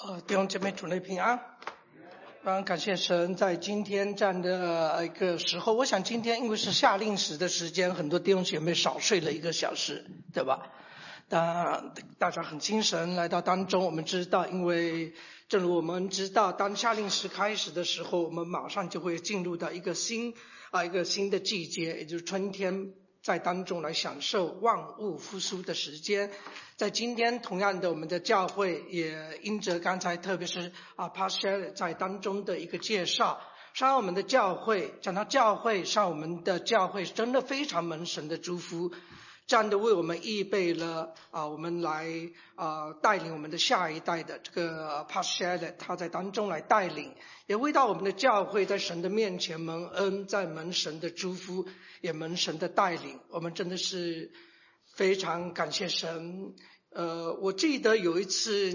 弟兄姐妹主内平安。非常感谢神在今天这样的一个时候，我想今天因为是夏令时的时间，很多弟兄姐妹少睡了1个小时，对吧？大家很精神来到当中。我们知道，因为正如我们知道，当夏令时开始的时候，我们马上就会进入到一个新的季节，也就是春天，在当中来享受万物复苏的时间。在今天同样的，我们的教会也因着刚才特别是Pastor 在当中的一个介绍，上我们的教会，讲到教会，上我们的教会真的非常蒙神的祝福，这样的为我们预备了我们来带领我们的下一代的这个 Pastor 他在当中来带领，也为到我们的教会在神的面前蒙恩，在蒙神的祝福，也蒙神的带领，我们真的是非常感谢神。我记得有一次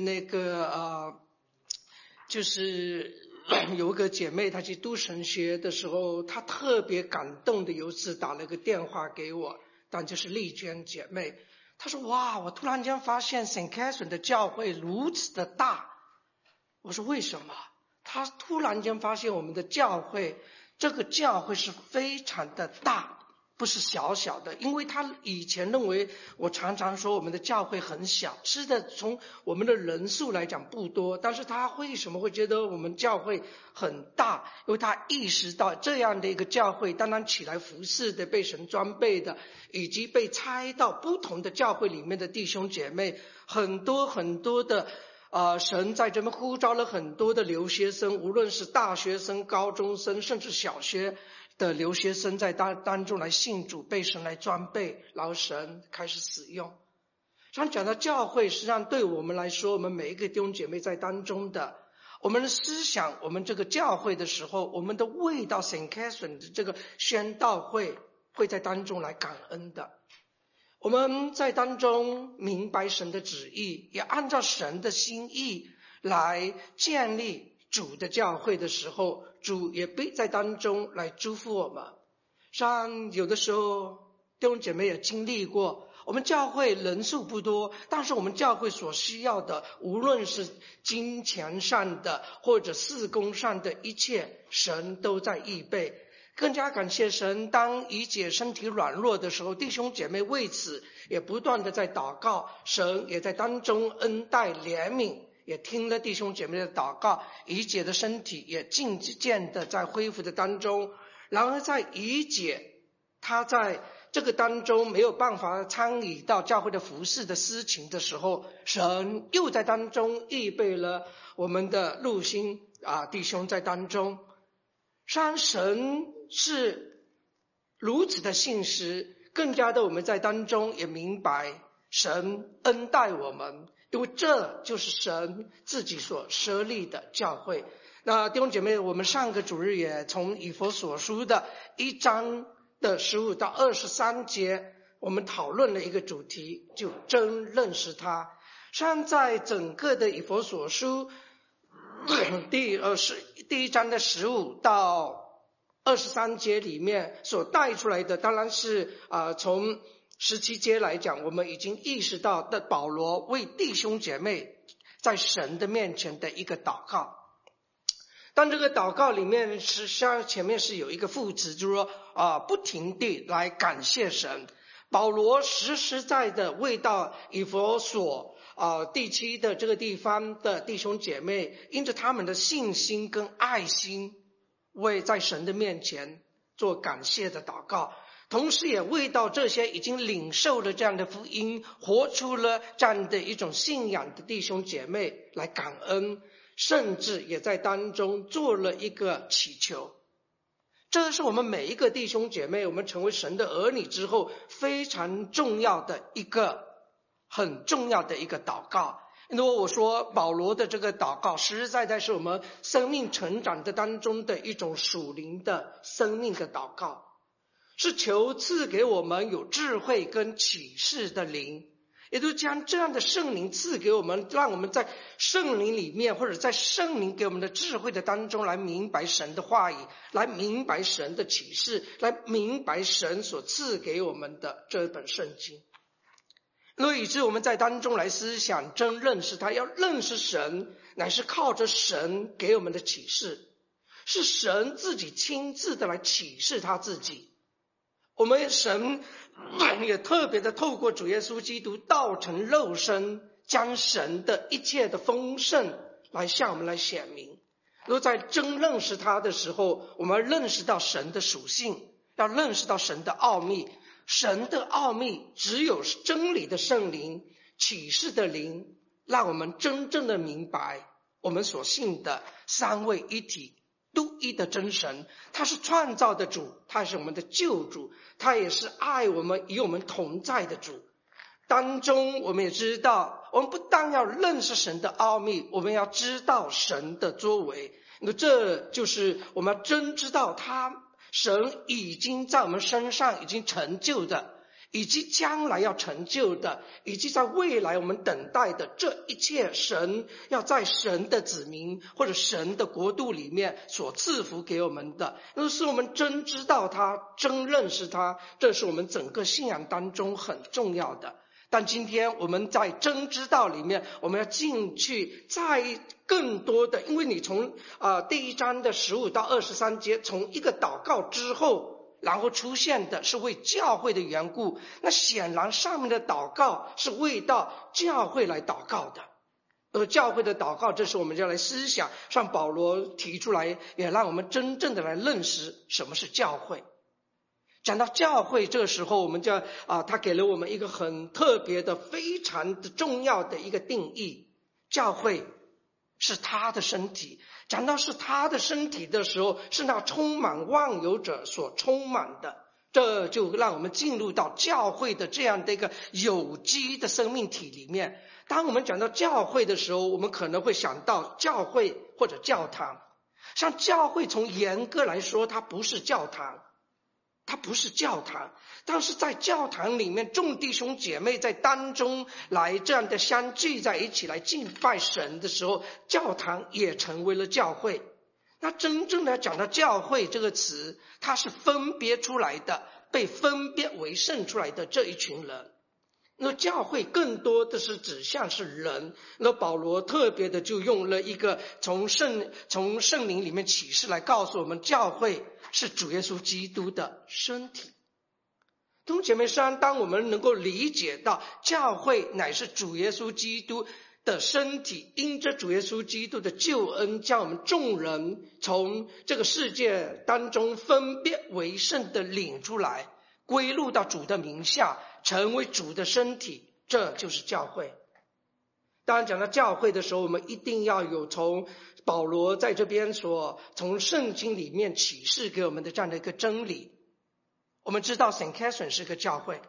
就是有一个姐妹她去读神学的时候，她特别感动的有一次打了个电话给我，但就是丽娟姐妹，她说哇，我突然间发现 St. Catherine 的教会如此的大。我说为什么？她突然间发现我们的教会，这个教会是非常的大，不是小小的。因为他以前认为，我常常说我们的教会很小，是的，从我们的人数来讲不多，但是他为什么会觉得我们教会很大？因为他意识到这样的一个教会，当然起来服侍的，被神装备的，以及被差到不同的教会里面的弟兄姐妹，很多很多的神在这边呼召了很多的留学生，无论是大学生、高中生，甚至小学的留学生在当中来信主，被神来装备，然后神开始使用。常讲到教会，实际上对我们来说，我们每一个弟兄姐妹在当中的，我们的思想，我们这个教会的时候，我们都为到 St. Catherine 的这个宣道会在当中来感恩的。我们在当中明白神的旨意，也按照神的心意来建立主的教会的时候，主也在当中来祝福我们。像有的时候弟兄姐妹也经历过，我们教会人数不多，但是我们教会所需要的，无论是金钱上的或者事工上的一切，神都在预备。更加感谢神，当怡姐身体软弱的时候，弟兄姐妹为此也不断的在祷告，神也在当中恩待怜悯，也听了弟兄姐妹的祷告，怡姐的身体也渐渐的在恢复的当中。然而在怡姐她在这个当中没有办法参与到教会的服事的事情的时候，神又在当中预备了我们的陆星弟兄在当中。让神是如此的信实，更加的我们在当中也明白神恩待我们，因为这就是神自己所设立的教会。那弟兄姐妹，我们上个主日也从以弗所书的1章的15到23节，我们讨论了一个主题，就真认识他。像在整个的以弗所书第1章的15到23节里面所带出来的，当然是从17节来讲，我们已经意识到的保罗为弟兄姐妹在神的面前的一个祷告。但这个祷告里面实际上前面是有一个副词，就是说不停地来感谢神。保罗实实在的为到以弗所地区的这个地方的弟兄姐妹，因着他们的信心跟爱心，为在神的面前做感谢的祷告，同时也为到这些已经领受了这样的福音，活出了这样的一种信仰的弟兄姐妹来感恩，甚至也在当中做了一个祈求。这是我们每一个弟兄姐妹，我们成为神的儿女之后非常重要的一个很重要的一个祷告。因为我说保罗的这个祷告实实在在是我们生命成长的当中的一种属灵的生命的祷告，是求赐给我们有智慧跟启示的灵，也就将这样的圣灵赐给我们，让我们在圣灵里面，或者在圣灵给我们的智慧的当中来明白神的话语，来明白神的启示，来明白神所赐给我们的这本圣经。 所以以致我们在当中来思想，真认识他，要认识神，乃是靠着神给我们的启示，是神自己亲自的来启示他自己。我们神也特别的透过主耶稣基督道成肉身，将神的一切的丰盛来向我们来显明。若在真认识他的时候，我们要认识到神的属性，要认识到神的奥秘。神的奥秘只有真理的圣灵，启示的灵，让我们真正的明白我们所信的三位一体独一的真神。他是创造的主，他是我们的救主，他也是爱我们与我们同在的主。当中我们也知道，我们不但要认识神的奥秘，我们要知道神的作为。那这就是我们要真知道神已经在我们身上已经成就的，以及将来要成就的，以及在未来我们等待的这一切，神要在神的子民或者神的国度里面所赐福给我们的，那是我们真知道他，真认识他，这是我们整个信仰当中很重要的。但今天我们在真知道里面，我们要进去再更多的，因为你从第1章的15到23节，从一个祷告之后，然后出现的是为教会的缘故，那显然上面的祷告是为到教会来祷告的。教会的祷告，这是我们就要来思想，像保罗提出来，也让我们真正的来认识什么是教会。讲到教会，这个时候我们就他给了我们一个很特别的、非常的重要的一个定义，教会是他的身体。讲到是他的身体的时候，是那充满万有者所充满的，这就让我们进入到教会的这样的一个有机的生命体里面。当我们讲到教会的时候，我们可能会想到教会或者教堂。像教会从严格来说，它不是教堂，它不是教堂，但是在教堂里面，众弟兄姐妹在当中来这样的相聚在一起来敬拜神的时候，教堂也成为了教会。那真正的讲到教会这个词，它是分别出来的，被分别为圣出来的这一群人。那教会更多的是指向是人，那保罗特别的就用了一个从圣灵里面启示来告诉我们，教会是主耶稣基督的身体。弟兄姐妹，当我们能够理解到教会乃是主耶稣基督的身体，因着主耶稣基督的救恩，将我们众人从这个世界当中分别为圣的领出来，归入到主的名下，成为主的身体，这就是教会。当然讲到教会的时候，我们一定要有从保罗在这边从圣经里面启示给我们的这样的一个真理。我们知道 St. Catherine 是个教会，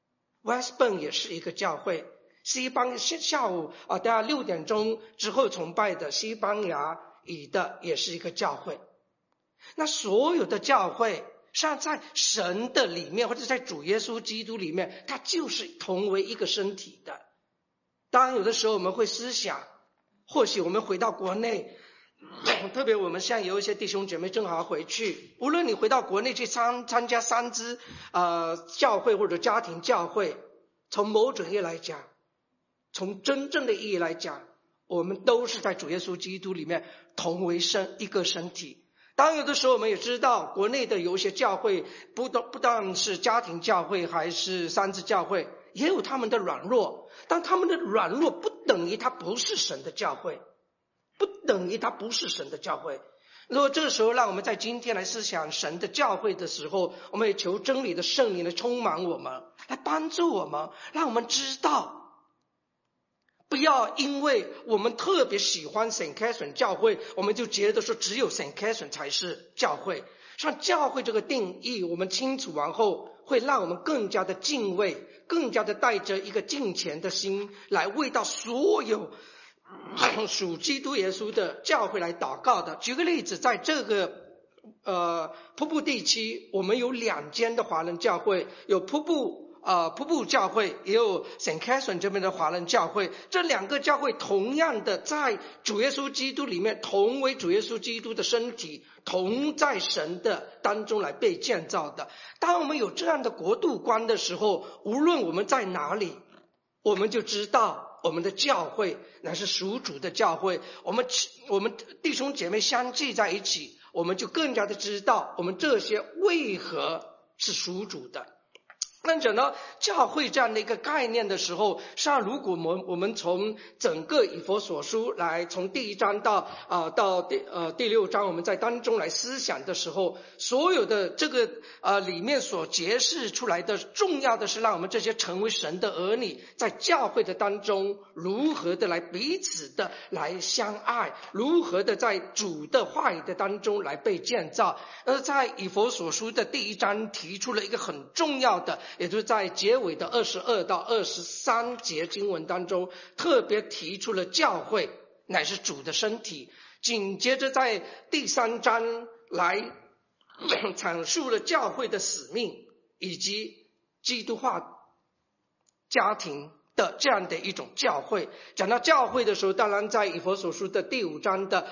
Westburn 也是一个教会，西班下午大概6点钟之后崇拜的西班牙语的也是一个教会。那所有的教会像在神的里面，或者在主耶稣基督里面，它就是同为一个身体的。当然有的时候我们会思想，或许我们回到国内，特别我们现在有一些弟兄姐妹正好回去，无论你回到国内去参加三支教会或者家庭教会，从某种意义来讲，从真正的意义来讲，我们都是在主耶稣基督里面同为一个身体。当然有的时候我们也知道，国内的有一些教会不但是家庭教会还是三支教会，也有他们的软弱，但他们的软弱不等于它不是神的教会，不等于它不是神的教会。如果这个时候让我们在今天来思想神的教会的时候，我们也求真理的圣灵来充满我们，来帮助我们，让我们知道，不要因为我们特别喜欢 St. Catherine 教会，我们就觉得说只有 St. Catherine 才是教会。像教会这个定义我们清楚完后，会让我们更加的敬畏，更加的带着一个敬虔的心来为到所有属基督耶稣的教会来祷告的。举个例子，在这个瀑布地区，我们有2间的华人教会，有瀑布教会，也有 St. Catherine 这边的华人教会。这2个教会同样的在主耶稣基督里面同为主耶稣基督的身体，同在神的当中来被建造的。当我们有这样的国度观的时候，无论我们在哪里， 我们就知道我们的教会乃是属主的教会，我们弟兄姐妹相聚在一起，我们就更加的知道我们这些为何是属主的。那讲到教会这样的一个概念的时候，实际上如果我们从整个以弗所书来，从第1章到第6章，我们在当中来思想的时候，所有的这个里面所揭示出来的重要的是让我们这些成为神的儿女，在教会的当中如何的来彼此的来相爱，如何的在主的话语的当中来被建造。在以弗所书的第1章提出了一个很重要的，也就是在结尾的22到23节经文当中，特别提出了教会乃是主的身体。紧接着在第3章来阐述了教会的使命以及基督化家庭的这样的一种教会。讲到教会的时候，当然在以弗所书的第5章的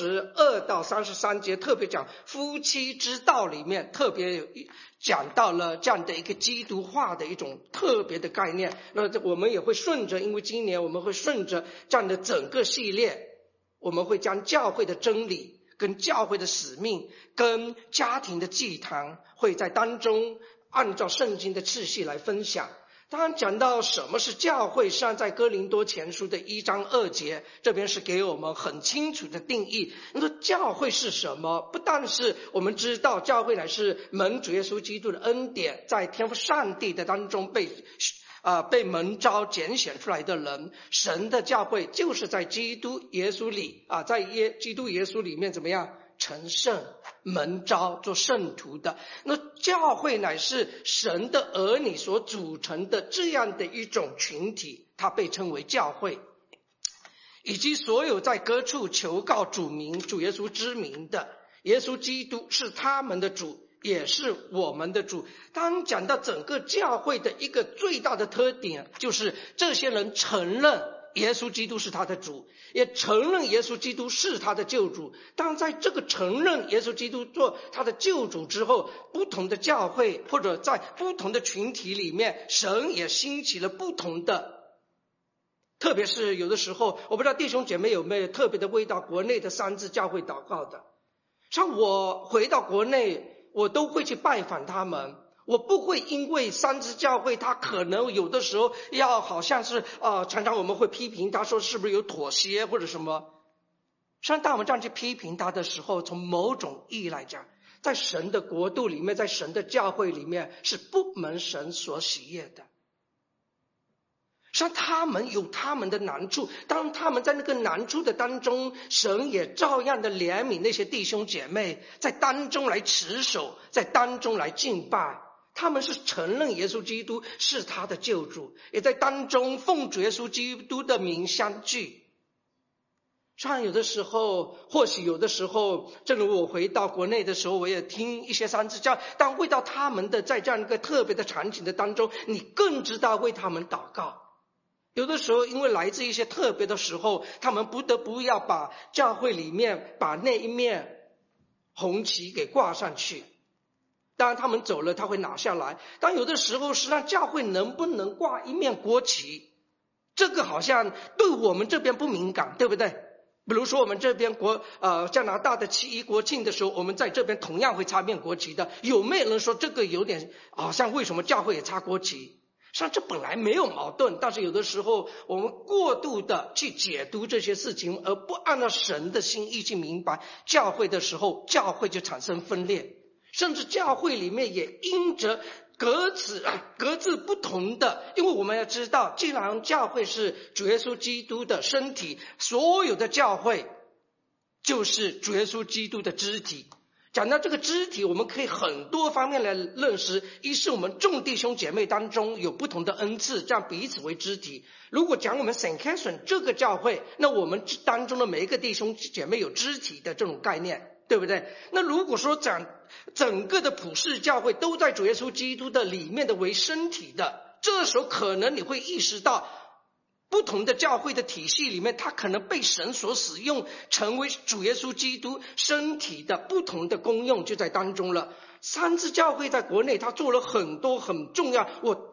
22到33节特别讲夫妻之道里面，特别讲到了这样的一个基督化的一种特别的概念。那我们也会顺着，因为今年我们会顺着这样的整个系列，我们会将教会的真理跟教会的使命跟家庭的祭坛会在当中按照圣经的次序来分享。当然讲到什么是教会，实际上在哥林多前书的1章2节这边是给我们很清楚的定义。那么教会是什么？不但是我们知道教会乃是蒙主耶稣基督的恩典，在天父上帝的当中被蒙召拣选出来的人，神的教会就是在基督耶稣里在基督耶稣里面怎么样成圣蒙召做圣徒的。那教会乃是神的儿女所组成的这样的一种群体，它被称为教会，以及所有在各处求告主名主耶稣之名的，耶稣基督是他们的主，也是我们的主。当讲到整个教会的一个最大的特点，就是这些人承认耶稣基督是他的主，也承认耶稣基督是他的救主。当在这个承认耶稣基督做他的救主之后，不同的教会或者在不同的群体里面，神也兴起了不同的，特别是有的时候，我不知道弟兄姐妹有没有特别的为到国内的三自教会祷告的。像我回到国内，我都会去拜访他们，我不会因为三自教会他可能有的时候要好像是常常我们会批评他说是不是有妥协或者什么。实际上当我们这样去批评他的时候，从某种意义来讲，在神的国度里面，在神的教会里面是不蒙神所喜悦的。实际上他们有他们的难处，当他们在那个难处的当中，神也照样的怜悯那些弟兄姐妹，在当中来持守，在当中来敬拜。他们是承认耶稣基督是他的救主，也在当中奉主耶稣基督的名相聚。像有的时候，或许有的时候，正如我回到国内的时候，我也听一些三自教，当为到他们的在这样一个特别的场景的当中，你更知道为他们祷告。有的时候因为来自一些特别的时候，他们不得不要把教会里面把那一面红旗给挂上去，当然他们走了他会拿下来。但有的时候实际上教会能不能挂一面国旗，这个好像对我们这边不敏感，对不对？比如说我们这边加拿大的7·1国庆的时候，我们在这边同样会插面国旗的。有没有人说这个有点好像为什么教会也插国旗？实际上这本来没有矛盾，但是有的时候我们过度的去解读这些事情，而不按照神的心意去明白教会的时候，教会就产生分裂，甚至教会里面也因着各自不同的。因为我们要知道，既然教会是主耶稣基督的身体，所有的教会就是主耶稣基督的肢体。讲到这个肢体，我们可以很多方面来认识。一是我们众弟兄姐妹当中有不同的恩赐，这样彼此为肢体。如果讲我们 St. Catherine 这个教会，那我们当中的每一个弟兄姐妹有肢体的这种概念，对不对？那如果说讲整个的普世教会都在主耶稣基督的里面的为身体的，这时候可能你会意识到不同的教会的体系里面，它可能被神所使用，成为主耶稣基督身体的不同的功用就在当中了。三自教会在国内它做了很多很重要，我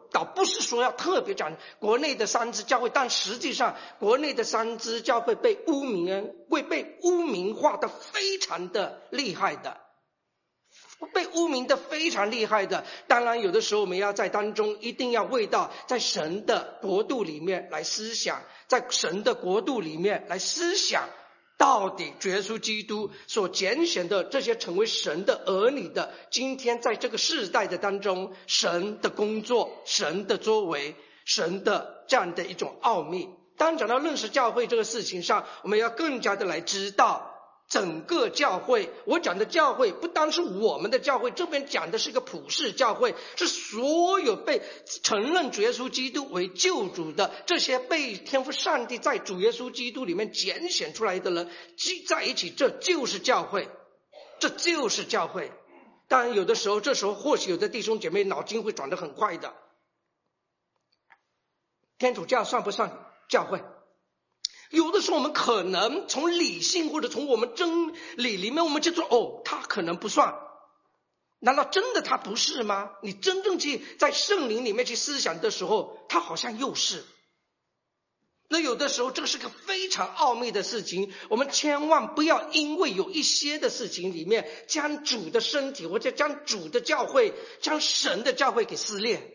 倒不是说要特别讲国内的三支教会，但实际上国内的三支教会被污名化的非常的厉害的，被污名的非常厉害的。当然有的时候我们要在当中一定要为到在神的国度里面来思想，在神的国度里面来思想到底主耶稣基督所拣选的这些成为神的儿女的，今天在这个世代的当中，神的工作，神的作为，神的这样的一种奥秘。当讲到认识教会这个事情上，我们要更加的来知道整个教会。我讲的教会不单是我们的教会，这边讲的是一个普世教会，是所有被承认主耶稣基督为救主的这些被天父上帝在主耶稣基督里面拣选出来的人聚在一起，这就是教会，这就是教会。当然有的时候，这时候或许有的弟兄姐妹脑筋会转得很快的，天主教算不算教会？有的时候我们可能从理性或者从我们真理里面，我们就说他可能不算。难道真的他不是吗？你真正去在圣灵里面去思想的时候，他好像又是。那有的时候这个是个非常奥秘的事情，我们千万不要因为有一些的事情里面将主的身体或者将主的教会，将神的教会给撕裂。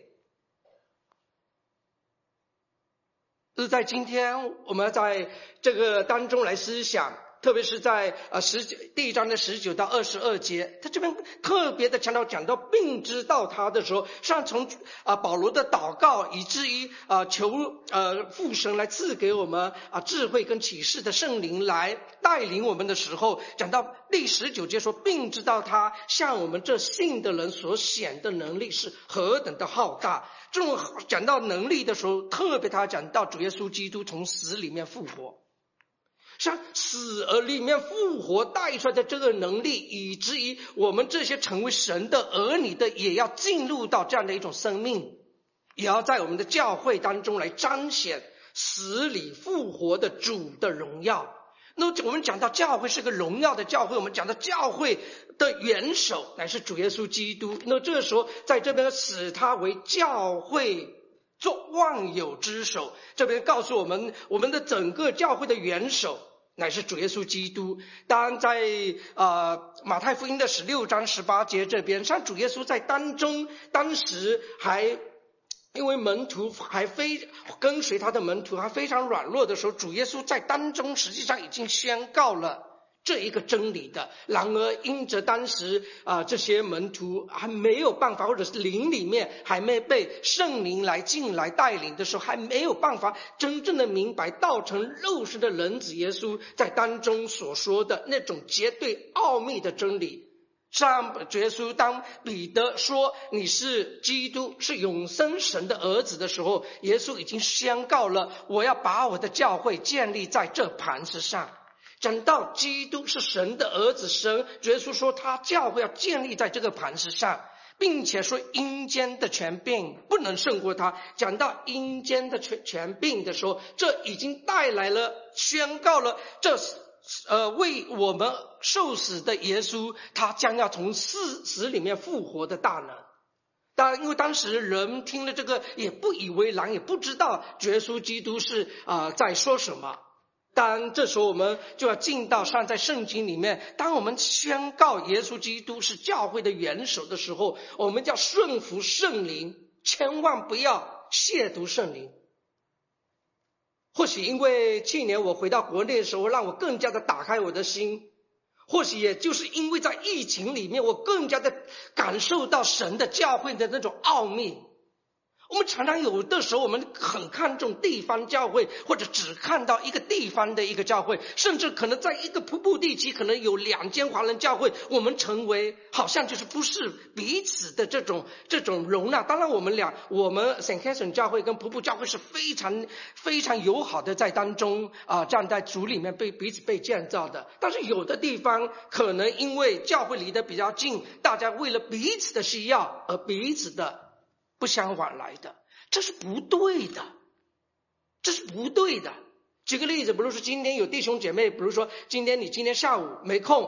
在今天我们在这个当中来思想，特别是在第1章的19到22节，他这边特别的强调，讲到并知道他的时候，实际上从保罗的祷告以至于求父神来赐给我们智慧跟启示的圣灵来带领我们的时候，讲到第19节说，并知道他向我们这信的人所显的能力是何等的浩大。这种讲到能力的时候，特别他讲到主耶稣基督从死里面复活，像死而里面复活带出来的这个能力，以至于我们这些成为神的儿女的也要进入到这样的一种生命，也要在我们的教会当中来彰显死里复活的主的荣耀。那我们讲到教会是个荣耀的教会，我们讲到教会的元首乃是主耶稣基督。那这个时候在这边使他为教会做万有之首，这边告诉我们，我们的整个教会的元首乃是主耶稣基督。当然在马太福音的16章18节这边，像主耶稣在当时还因为门徒还跟随他的门徒还非常软弱的时候，主耶稣在当中实际上已经宣告了这一个真理的。然而因着当时这些门徒还没有办法，或者是灵里面还没被圣灵来进来带领的时候，还没有办法真正的明白道成肉身的人子耶稣在当中所说的那种绝对奥秘的真理。上主耶稣当彼得说你是基督，是永生神的儿子的时候，耶稣已经宣告了，我要把我的教会建立在这磐石上。讲到基督是神的儿子，主耶稣说他教会要建立在这个磐石上，并且说阴间的权柄不能胜过他。讲到阴间的权柄的时候，这已经带来了宣告了，这为我们受死的耶稣，他将要从死里面复活的大能。当然因为当时人听了这个也不以为然，也不知道耶稣基督是在说什么。当然这时候我们就要进到上在圣经里面，当我们宣告耶稣基督是教会的元首的时候，我们要顺服圣灵，千万不要亵渎圣灵。或许因为去年我回到国内的时候，让我更加的打开我的心，或许也就是因为在疫情里面，我更加的感受到神的教会的那种奥秘。我们常常有的时候我们很看重地方教会，或者只看到一个地方的一个教会，甚至可能在一个瀑布地区可能有2间华人教会，我们成为好像就是不是彼此的这种容纳。当然我们St. Catherine 教会跟瀑布教会是非常非常友好的在当中站在主里面彼此被建造的。但是有的地方可能因为教会离得比较近，大家为了彼此的需要而彼此的不相往来的，这是不对的，这是不对的。举个例子，比如说今天有弟兄姐妹，比如说你今天下午没空，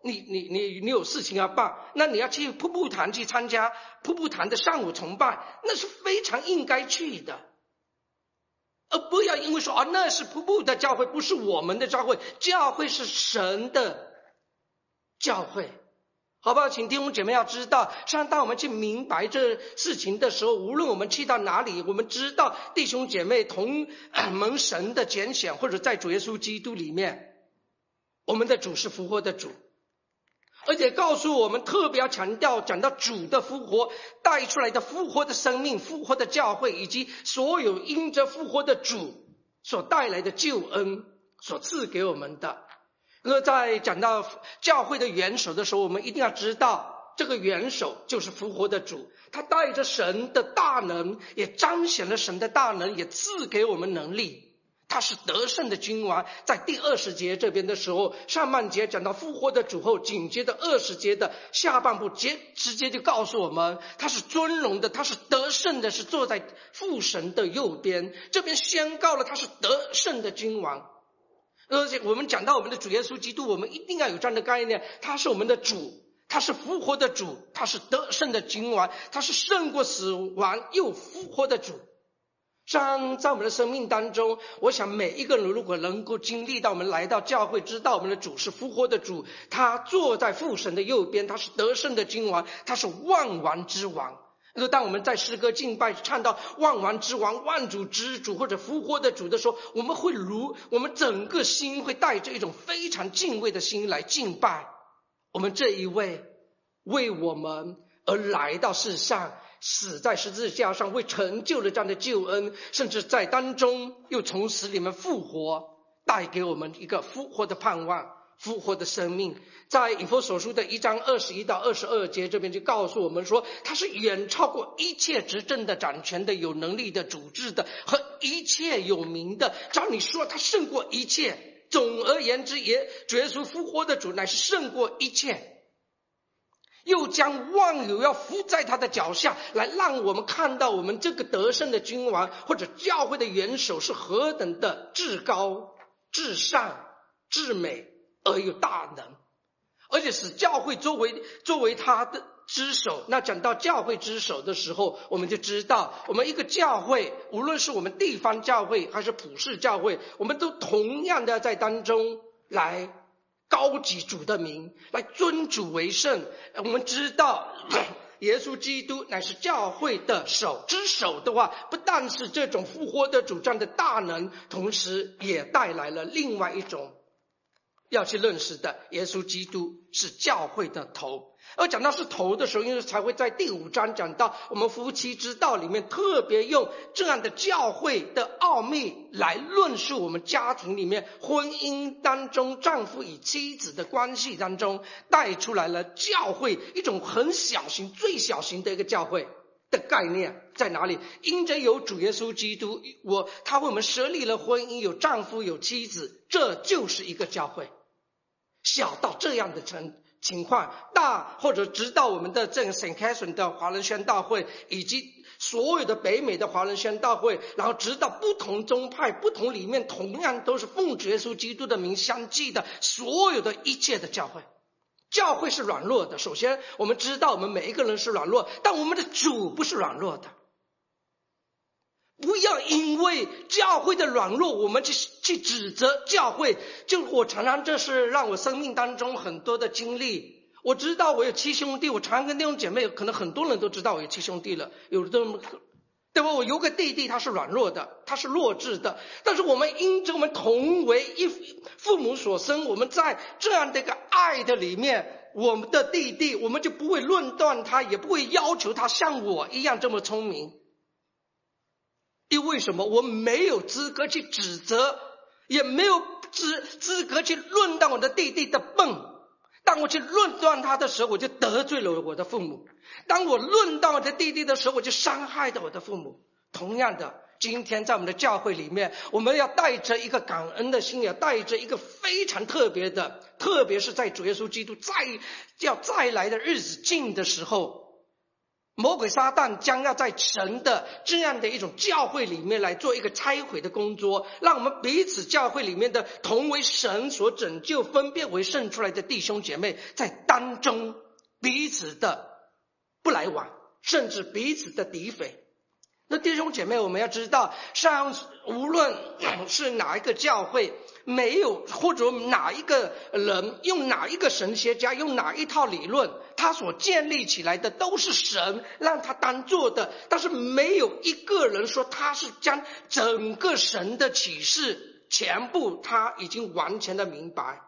你有事情要办，那你要去瀑布坛去参加瀑布坛的上午崇拜，那是非常应该去的。而不要因为说那是瀑布的教会，不是我们的教会，教会是神的教会，好不好？请弟兄姐妹要知道，像当我们去明白这事情的时候，无论我们去到哪里，我们知道弟兄姐妹同蒙神的拣选，或者在主耶稣基督里面，我们的主是复活的主，而且告诉我们特别要强调，讲到主的复活带出来的复活的生命、复活的教会，以及所有因着复活的主所带来的救恩所赐给我们的。那在讲到教会的元首的时候，我们一定要知道，这个元首就是复活的主，他带着神的大能，也彰显了神的大能，也赐给我们能力。他是得胜的君王。在第20节这边的时候，上半节讲到复活的主后，紧接着20节的下半部直接就告诉我们，他是尊荣的，他是得胜的，是坐在父神的右边，这边宣告了他是得胜的君王。而且我们讲到我们的主耶稣基督，我们一定要有这样的概念，他是我们的主，他是复活的主，他是得胜的君王，他是胜过死亡又复活的主。像在我们的生命当中，我想每一个人如果能够经历到我们来到教会，知道我们的主是复活的主，他坐在父神的右边，他是得胜的君王，他是万王之王。当我们在诗歌敬拜唱到万王之王、万主之主或者复活的主的时候，我们整个心会带着一种非常敬畏的心来敬拜我们这一位为我们而来到世上，死在十字架上，为成就了这样的救恩，甚至在当中又从死里面复活，带给我们一个复活的盼望、复活的生命。在以弗所书的1章21到22节这边就告诉我们说，他是远超过一切执政的、掌权的、有能力的、主治的和一切有名的。照你说他胜过一切，总而言之，主耶稣复活的主乃是胜过一切，又将万有要伏在他的脚下，来让我们看到我们这个得胜的君王或者教会的元首是何等的至高、至上、至美而有大能，而且使教会作为他的之首。那讲到教会之首的时候，我们就知道我们一个教会，无论是我们地方教会还是普世教会，我们都同样的在当中来高举主的名，来尊主为圣。我们知道耶稣基督乃是教会的首，之首的话，不但是这种复活的主这样的大能，同时也带来了另外一种要去认识的，耶稣基督是教会的头。而讲到是头的时候，因为才会在第5章讲到我们夫妻之道里面特别用这样的教会的奥秘来论述我们家庭里面婚姻当中丈夫与妻子的关系当中，带出来了教会一种很小型、最小型的一个教会的概念在哪里？因着有主耶稣基督，他为我们设立了婚姻，有丈夫有妻子，这就是一个教会。小到这样的情况，大或者直到我们的这个 St. Catherine 的华人宣道会，以及所有的北美的华人宣道会，然后直到不同宗派、不同里面同样都是奉主耶稣基督的名相继的所有的一切的教会。教会是软弱的，首先我们知道我们每一个人是软弱，但我们的主不是软弱的。不要因为教会的软弱我们去指责教会。就我常常这是让我生命当中很多的经历。我知道我有7兄弟，我常跟弟兄姐妹，可能很多人都知道我有7兄弟了，有的对吧？我有个弟弟，他是软弱的，他是弱智的，但是我们因着我们同为一父母所生，我们在这样的一个爱的里面，我们的弟弟我们就不会论断他，也不会要求他像我一样这么聪明。因为什么？我没有资格去指责，也没有资格去论断我的弟弟的笨。当我去论断他的时候，我就得罪了我的父母；当我论断我的弟弟的时候，我就伤害了我的父母。同样的，今天在我们的教会里面，我们要带着一个感恩的心，也带着一个非常特别的，特别是在主耶稣基督要再来的日子近的时候， 魔鬼撒旦将要在神的这样的一种教会里面来做一个拆毁的工作，让我们彼此教会里面的同为神所拯救分别为圣出来的弟兄姐妹，在当中彼此的不来往，甚至彼此的诋毁。那弟兄姐妹，我们要知道，像无论是哪一个教会，没有或者哪一个人用哪一个神学家用哪一套理论，他所建立起来的都是神让他当做的，但是没有一个人说他是将整个神的启示全部他已经完全的明白。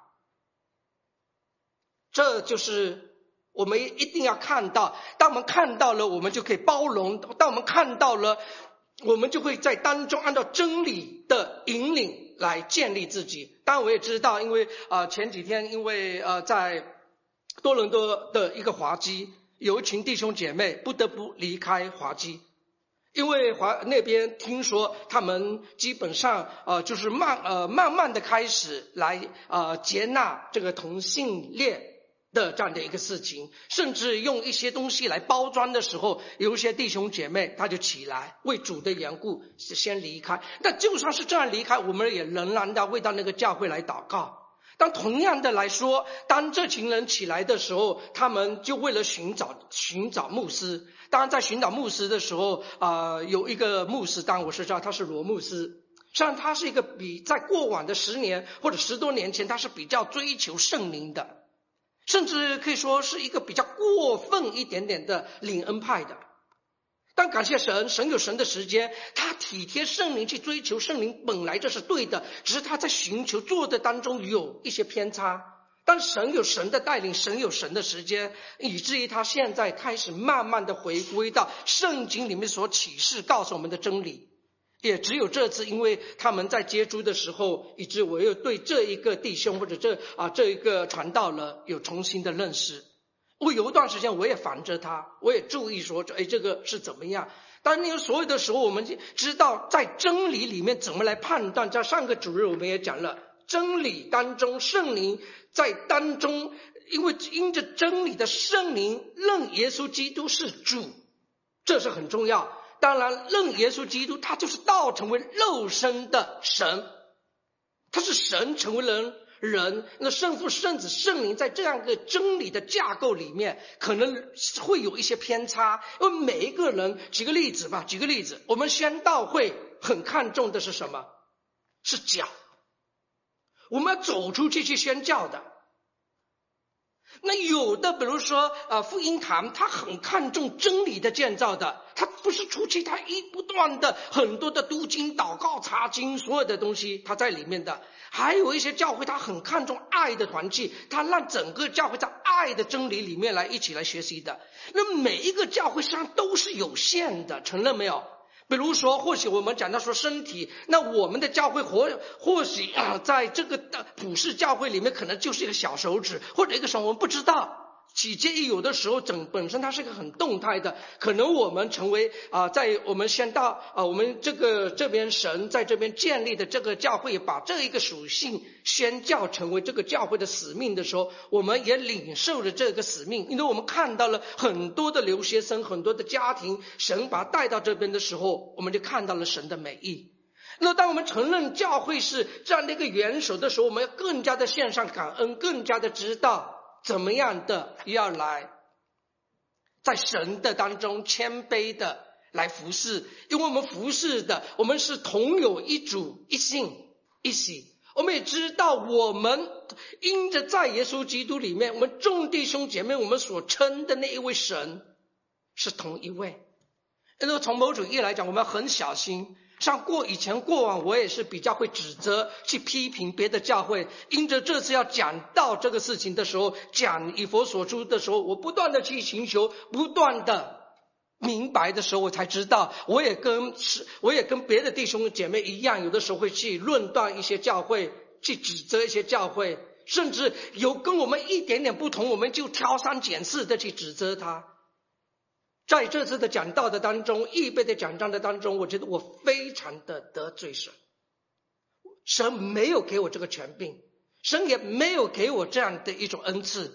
这就是我们一定要看到，当我们看到了，我们就可以包容；当我们看到了，我们就会在当中按照真理的引领来建立自己。当然我也知道，因为前几天因为在多伦多的一个华基，有一群弟兄姐妹不得不离开华基，因为那边听说他们基本上就是慢慢的开始来接纳这个同性恋的这样的一个事情，甚至用一些东西来包装的时候，有一些弟兄姐妹他就起来为主的缘故先离开。但就算是这样离开，我们也仍然要为到那个教会来祷告。但同样的来说，当这群人起来的时候，他们就为了寻找牧师。当然在寻找牧师的时候有一个牧师，当然我是知道他是罗牧师，实际上他是一个比在过往的10年或者10多年前，他是比较追求圣灵的，甚至可以说是一个比较过分一点点的领恩派的。但感谢神，神有神的时间，他体贴圣灵去追求圣灵，本来这是对的，只是他在寻求做的当中有一些偏差。但神有神的带领，神有神的时间，以至于他现在开始慢慢的回归到圣经里面所启示告诉我们的真理。也只有这次，因为他们在接触的时候，以致我又对这一个弟兄或者这一个传道了有重新的认识。我有一段时间我也烦着他，我也注意说这个是怎么样。但那个所有的时候，我们知道在真理里面怎么来判断。在上个主日我们也讲了，真理当中圣灵在当中，因着真理的圣灵认耶稣基督是主，这是很重要。当然认耶稣基督他就是道成为肉身的神，他是神成为人，那圣父圣子圣灵在这样一个真理的架构里面可能会有一些偏差。因为每一个人，举个例子，我们宣道会很看重的是什么？是教，我们要走出去宣教的。那有的比如说福音堂，他很看重真理的建造的，他不是出去，他不断的很多的读经祷告查经，所有的东西他在里面的。还有一些教会他很看重爱的团契，他让整个教会在爱的真理里面来一起来学习的。那每一个教会实际上都是有限的，承认没有？比如说或许我们讲到说身体，那我们的教会或许在这个普世教会里面可能就是一个小手指或者一个手，我们不知道。起见有的时候本身它是一个很动态的，可能我们成为在我们宣道我们这边神在这边建立的这个教会，把这一个属性宣教成为这个教会的使命的时候，我们也领受了这个使命。因为我们看到了很多的留学生，很多的家庭，神把他带到这边的时候，我们就看到了神的美意。那当我们承认教会是这样的一个元首的时候，我们要更加的献上感恩，更加的知道怎么样的要来在神的当中谦卑的来服侍。因为我们服侍的，我们是同有一主一信一喜。我们也知道我们因着在耶稣基督里面，我们众弟兄姐妹我们所称的那一位神是同一位。因为从某种意义来讲，我们很小心。像以前过往我也是比较会指责去批评别的教会，因着这次要讲到这个事情的时候，讲以佛所出的时候，我不断的去寻求，不断的明白的时候，我才知道我也跟别的弟兄姐妹一样，有的时候会去论断一些教会，去指责一些教会，甚至有跟我们一点点不同，我们就挑三拣四的去指责他。在这次的讲道的当中，预备的讲章的当中，我觉得我非常的得罪神。神没有给我这个权柄，神也没有给我这样的一种恩赐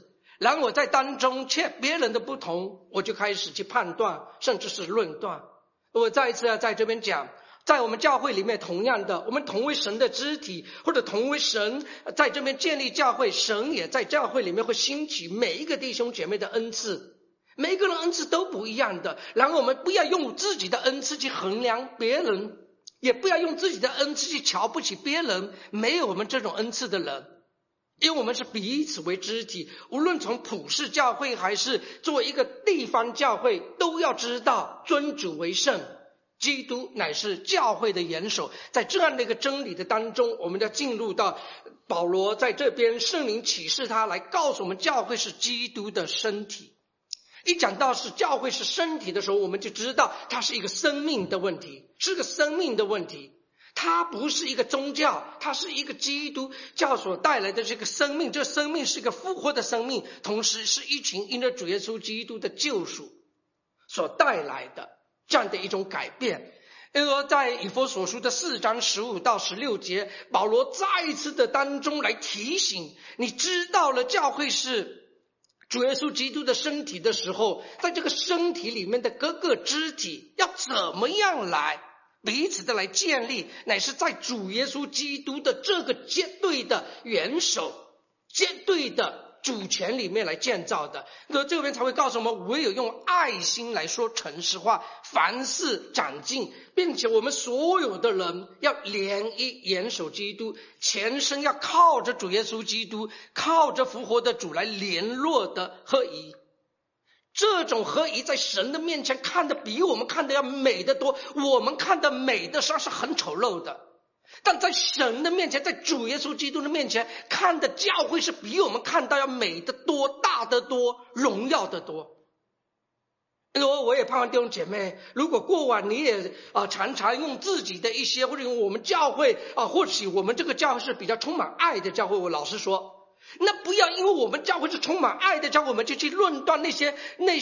然后我在当中切别人的不同，我就开始去判断，甚至是论断。我再一次要在这边讲，在我们教会里面，同样的，我们同为神的肢体，或者同为神在这边建立教会，神也在教会里面会兴起每一个弟兄姐妹的恩赐，每一个人恩赐都不一样的。然后我们不要用自己的恩赐去衡量别人，也不要用自己的恩赐去瞧不起别人没有我们这种恩赐的人，因为我们是彼此为肢体，无论从普世教会还是作为一个地方教会，都要知道尊主为圣，基督乃是教会的元首。在这样的一个真理的当中，我们要进入到保罗在这边圣灵启示他来告诉我们，教会是基督的身体。一讲到是教会是身体的时候，我们就知道它是一个生命的问题，是个生命的问题。它不是一个宗教，它是一个基督教所带来的这个生命，这生命是一个复活的生命，同时是一群因着主耶稣基督的救赎所带来的这样的一种改变。因为在以弗所书的4章15到16节，保罗再一次的当中来提醒你，知道了教会是主耶稣基督的身体的时候，在这个身体里面的各个肢体要怎么样来彼此的来建立，乃是在主耶稣基督的这个绝对的元首、绝对的主权里面来建造的。那这边才会告诉我们，唯有用爱心来说诚实话，凡事长进，并且我们所有的人要联一元首基督，全身要靠着主耶稣基督，靠着复活的主来联络的合一。这种合一在神的面前看的比我们看的要美得多，我们看的美的实际上是很丑陋的，但在神的面前，在主耶稣基督的面前看的教会是比我们看到要美得多、大得多、荣耀得多。我也盼望弟兄姐妹，如果过往你也常常用自己的一些，或者用我们教会或许我们这个教会是比较充满爱的教会，我老实说，那不要因为我们教会是充满爱的教会，我们就去论断那些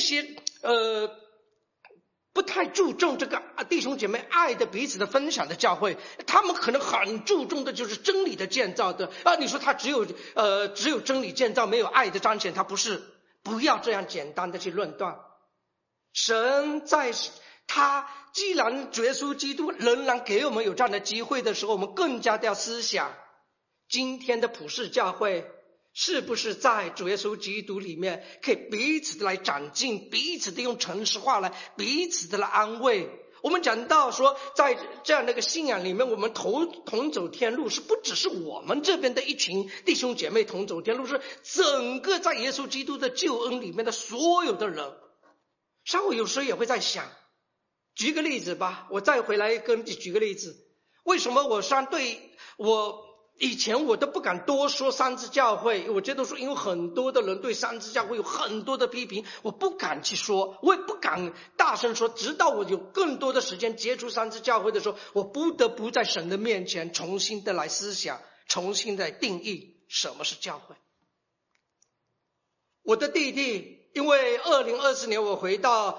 不太注重这个弟兄姐妹爱的彼此的分享的教会，他们可能很注重的就是真理的建造的你说他只有真理建造，没有爱的彰显，他不是。不要这样简单的去论断。神在他既然主耶稣基督仍然给我们有这样的机会的时候，我们更加的要思想今天的普世教会是不是在主耶稣基督里面可以彼此的来长进，彼此的用诚实话来彼此的来安慰。我们讲到说，在这样的一个信仰里面，我们同走天路，是不只是我们这边的一群弟兄姐妹同走天路，是整个在耶稣基督的救恩里面的所有的人。像我有时候也会在想，举个例子吧，我再回来跟你举个例子，为什么我以前我都不敢多说三自教会，我觉得说因为很多的人对三自教会有很多的批评，我不敢去说，我也不敢大声说，直到我有更多的时间接触三自教会的时候，我不得不在神的面前重新的来思想，重新的来定义什么是教会。我的弟弟因为2024年我回到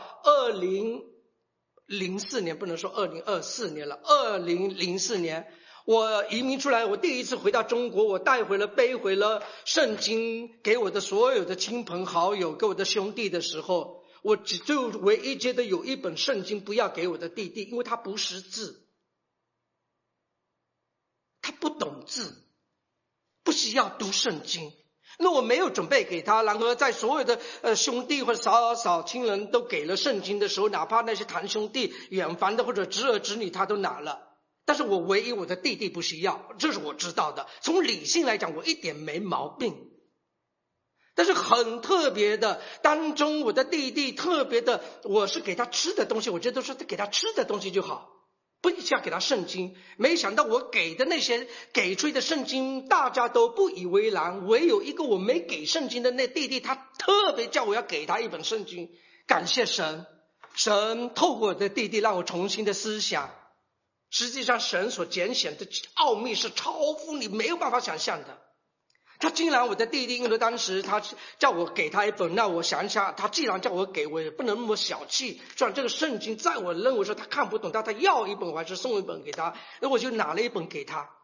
2004年，不能说2024年了，2004年我移民出来，我第一次回到中国，我背回了圣经给我的所有的亲朋好友，给我的兄弟的时候，我就唯一觉得有一本圣经不要给我的弟弟，因为他不识字，他不懂字，不需要读圣经。那我没有准备给他，然后在所有的兄弟或者少亲人都给了圣经的时候，哪怕那些堂兄弟远房的或者侄儿侄女他都拿了，但是我唯一我的弟弟不需要，这是我知道的。从理性来讲，我一点没毛病。但是很特别的，当中我的弟弟特别的，我是给他吃的东西，我觉得说给他吃的东西就好，不需要给他圣经。没想到我给的那些给出的圣经，大家都不以为然，唯有一个我没给圣经的那弟弟，他特别叫我要给他一本圣经。感谢神，神透过我的弟弟让我重新的思想，实际上神所拣选的奥秘是超乎你没有办法想象的。他竟然我的弟弟，因为当时他叫我给他一本，那我想一下，他既然叫我给，我也不能那么小气，虽然这个圣经在我认为说他看不懂，但他要一本，我还是送一本给他，那我就拿了一本给他。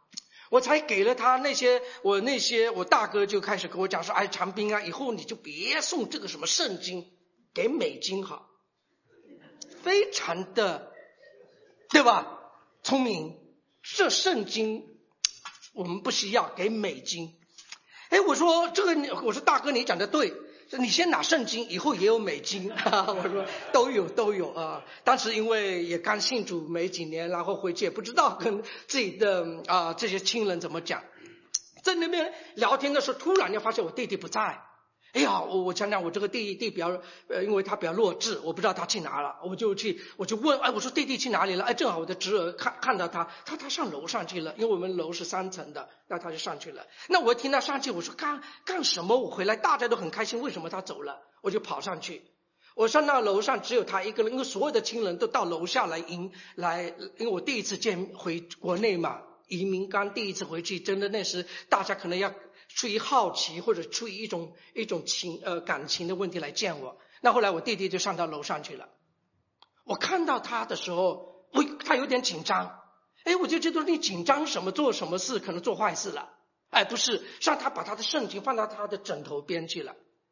我才给了他我大哥就开始跟我讲说，哎，长斌啊，以后你就别送这个什么圣经，给美金好，非常的，对吧？聪明，这圣经我们不需要，给美金。哎，我说大哥你讲的对，你先拿圣经，以后也有美金。我说都有啊。当时因为也刚信主没几年，然后回去也不知道跟自己的这些亲人怎么讲，在那边聊天的时候，突然就发现我弟弟不在。哎呀，我想想，我这个弟弟比较因为他比较弱智，我不知道他去哪了，我就问，哎，我说弟弟去哪里了？哎，正好我的侄儿看到他上楼上去了，因为我们楼是3层的，那他就上去了。那我听他上去，我说干什么？我回来大家都很开心，为什么他走了？我就跑上去，我上到楼上只有他一个人，因为所有的亲人都到楼下来因为我第一次回国内嘛，移民刚第一次回去，真的那时大家可能要出于好奇或者出于一种感情的问题来见我。那后来我弟弟就上到楼上去了，我看到他的时候，他有点紧张。哎，我就觉得你紧张什么？做什么事？可能做坏事了？哎，不是，像他把他的圣经放到他的枕头边去了。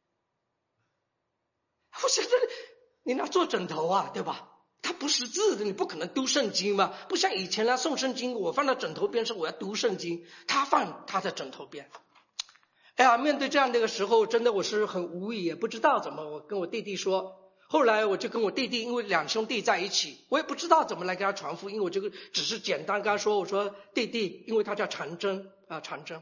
我想你拿做枕头啊，对吧？他不识字的，你不可能读圣经嘛。不像以前来送圣经，我放到枕头边是我要读圣经，他放他的枕头边。哎呀，面对这样的一个时候，真的我是很无语，也不知道怎么我跟我弟弟说。后来我就跟我弟弟，因为2兄弟在一起，我也不知道怎么来给他传福音，我就只是简单跟他说，我说弟弟，因为他叫长征长征，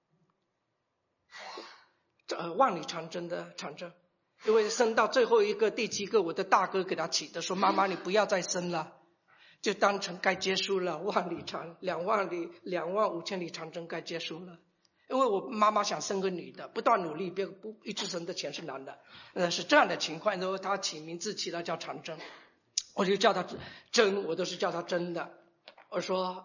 万里长征的长征，因为生到最后一个第7个，我的大哥给他起的，说妈妈你不要再生了，就当成该结束了，2万5千里长征该结束了。因为我妈妈想生个女的，不断努力，一直生的全是男的，是这样的情况。然后他起名字起了叫长征，我就叫他真，我都是叫他真的。我说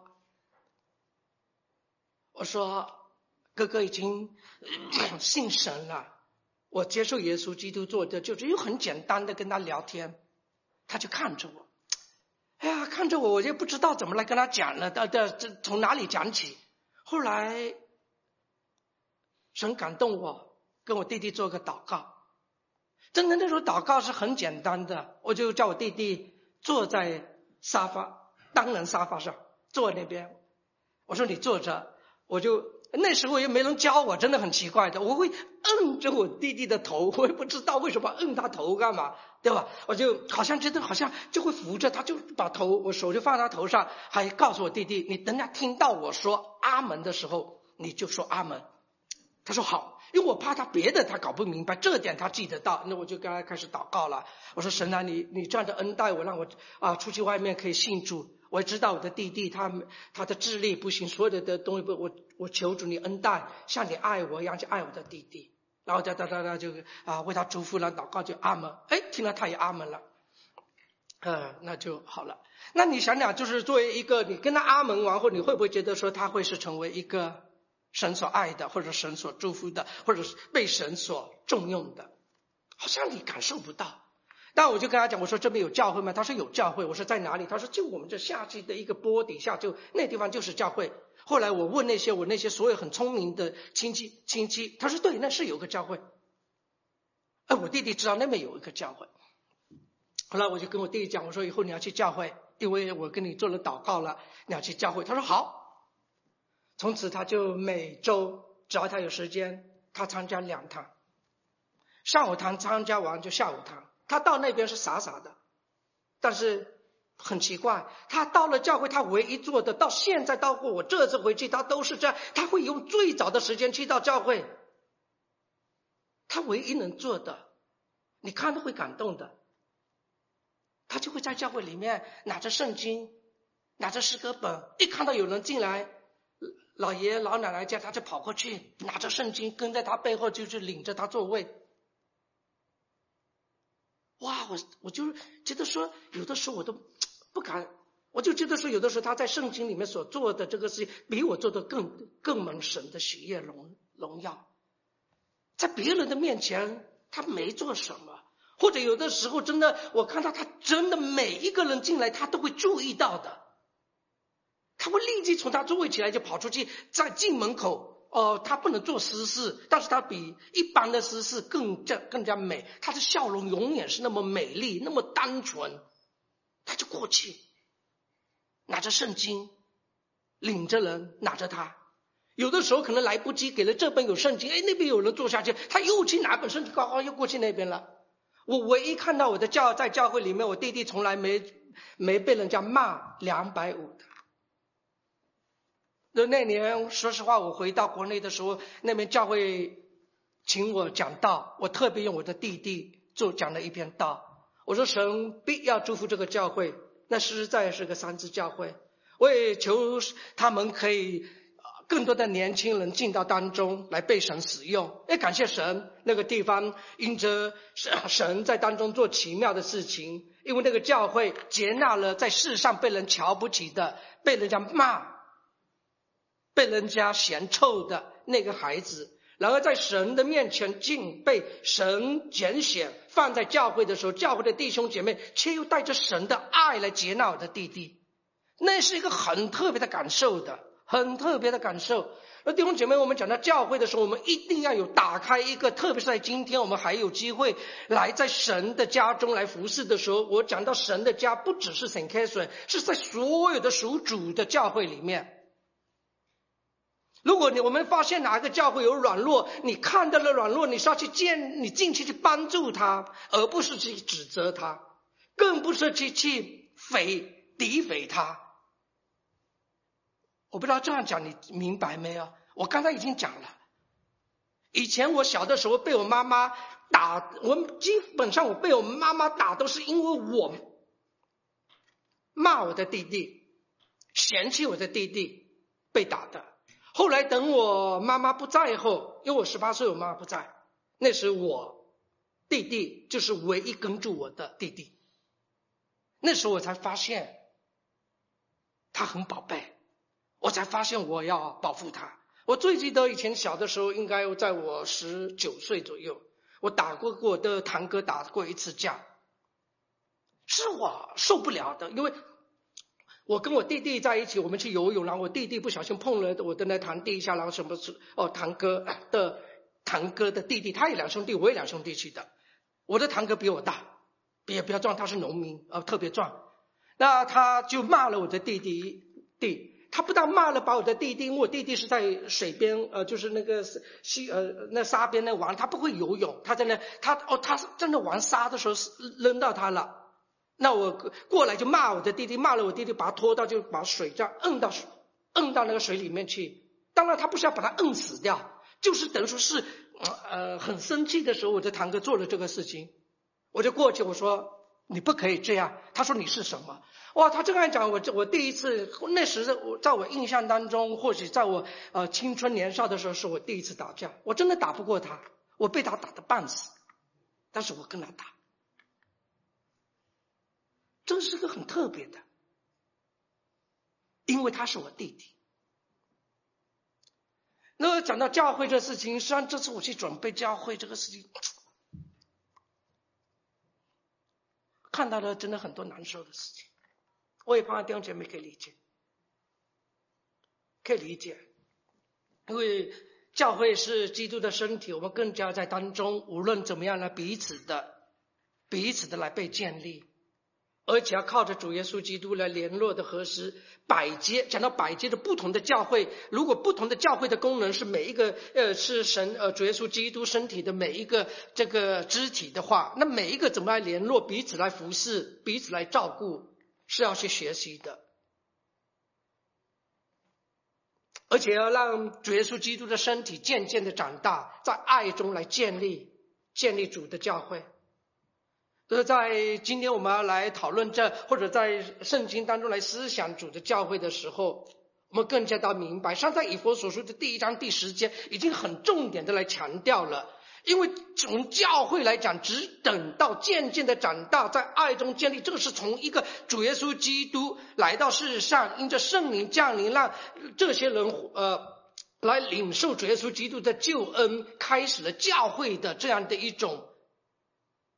哥哥已经信神了，我接受耶稣基督做的就是又很简单的跟他聊天，他就看着我，哎呀，看着我也不知道怎么来跟他讲了，从哪里讲起。后来神感动我，跟我弟弟做个祷告。真的那时候祷告是很简单的，我就叫我弟弟坐在单人沙发上，坐那边。我说你坐着，那时候也没人教我，真的很奇怪的，我会摁着我弟弟的头，我也不知道为什么摁他头干嘛，对吧？我就好像觉得好像就会扶着他，就把我手就放他头上，还告诉我弟弟，你等下听到我说阿门的时候，你就说阿门。他说好，因为我怕他别的他搞不明白，这点他记得到，那我就跟他开始祷告了。我说神啊，你这样的恩待我，让我出去外面可以信主。我知道我的弟弟他的智力不行，所有的东西我求主你恩待，像你爱我一样去爱我的弟弟。然后他就为他祝福了，祷告就阿门。哎，听了他也阿门了，那就好了。那你想想，就是作为一个你跟他阿门完后，你会不会觉得说他会是成为一个神所爱的，或者神所祝福的，或者是被神所重用的？好像你感受不到。但我就跟他讲，我说这边有教会吗？他说有教会。我说在哪里？他说就我们这下去的一个坡底下，就那地方就是教会。后来我问我那些所有很聪明的亲戚，他说对，那是有个教会。我弟弟知道那边有一个教会。后来我就跟我弟弟讲，我说以后你要去教会，因为我跟你做了祷告了，你要去教会。他说好。从此他就每周只要他有时间，他参加2堂，上午堂参加完就下午堂。他到那边是傻傻的，但是很奇怪，他到了教会，他唯一做的到现在，包括我这次回去，他都是这样，他会用最早的时间去到教会。他唯一能做的，你看都会感动的，他就会在教会里面拿着圣经，拿着诗歌本，一看到有人进来，老爷老奶奶家，他就跑过去拿着圣经，跟在他背后就去领着他座位。哇，我就觉得说，有的时候我都不敢，我就觉得说，有的时候他在圣经里面所做的这个事情，比我做的更蒙神的喜悦荣耀。在别人的面前，他没做什么，或者有的时候真的，我看到他真的每一个人进来，他都会注意到的。 他会立即从他座位起来就跑出去，在进门口。他不能做私事，但是他比一般的私事更加美。他的笑容永远是那么美丽，那么单纯。他就过去，拿着圣经，领着人，拿着他。有的时候可能来不及，给了这本有圣经，那边有人坐下去，他又去拿本圣经，刚好又过去那边了。我唯一看到我的在教会里面，我弟弟从来没被人家骂250的。那年说实话，我回到国内的时候，那边教会请我讲道，我特别用我的弟弟讲了一篇道。我说神必要祝福这个教会，那实在是个三支教会。我也求他们可以更多的年轻人进到当中来被神使用。也感谢神，那个地方因着神在当中做奇妙的事情，因为那个教会接纳了在世上被人瞧不起的，被人家骂，被人家嫌臭的那个孩子，然而在神的面前竟被神拣选放在教会的时候，教会的弟兄姐妹却又带着神的爱来接纳我的弟弟，那是一个很特别的感受的，很特别的感受。而弟兄姐妹，我们讲到教会的时候，我们一定要有打开一个，特别是在今天我们还有机会来在神的家中来服侍的时候，我讲到神的家不只是 St. Catherine， 是在所有的属主的教会里面。如果我们发现哪个教会有软弱，你看到了软弱，你是要你进去帮助他，而不是去指责他，更不是去诋毁他。我不知道这样讲你明白没有？我刚才已经讲了，以前我小的时候被我妈妈打，基本上我被我妈妈打都是因为我骂我的弟弟，嫌弃我的弟弟被打的。后来等我妈妈不在后，因为我18岁我妈妈不在，那时我弟弟就是唯一跟住我的弟弟，那时候我才发现他很宝贝，我才发现我要保护他。我最记得以前小的时候，应该在我19岁左右，我打过我的堂哥打过一次架，是我受不了的，因为我跟我弟弟在一起，我们去游泳，然后我弟弟不小心碰了我的那堂弟一下，然后什么堂哥的弟弟，他也2兄弟，我也2兄弟去的。我的堂哥比我大，也不要壮，他是农民，特别壮。那他就骂了我的弟弟，他不但骂了把我的弟弟，因为我弟弟是在水边，就是那个那沙边那玩，他不会游泳，他在那玩沙的时候扔到他了。那我过来就骂我的弟弟，骂了我弟弟，把他拖到，就把水这样摁到那个水里面去。当然他不是要把他摁死掉，就是等于说是很生气的时候，我的堂哥做了这个事情，我就过去我说你不可以这样。他说你是什么？哇，他这样讲，我第一次，那时在我印象当中，或许在我青春年少的时候，是我第一次打架。我真的打不过他，我被他打得半死，但是我跟他打。这是个很特别的，因为他是我弟弟。那讲到教会这事情，实际上这次我去准备教会这个事情，看到了真的很多难受的事情。我也盼望弟兄姐妹可以理解，因为教会是基督的身体，我们更加在当中，无论怎么样来彼此的来被建立。而且要靠着主耶稣基督来联络的合适百阶。讲到百阶的不同的教会，如果不同的教会的功能是每一个是神主耶稣基督身体的每一个这个肢体的话，那每一个怎么来联络，彼此来服侍，彼此来照顾，是要去学习的。而且要让主耶稣基督的身体渐渐的长大，在爱中来建立主的教会。所以在今天我们要来讨论或者在圣经当中来思想主的教会的时候，我们更加的明白，像在以弗所书的第1章第10节已经很重点的来强调了。因为从教会来讲，只等到渐渐的长大，在爱中建立，这个是从一个主耶稣基督来到世上，因着圣灵降临，让这些人来领受主耶稣基督的救恩，开始了教会的这样的一种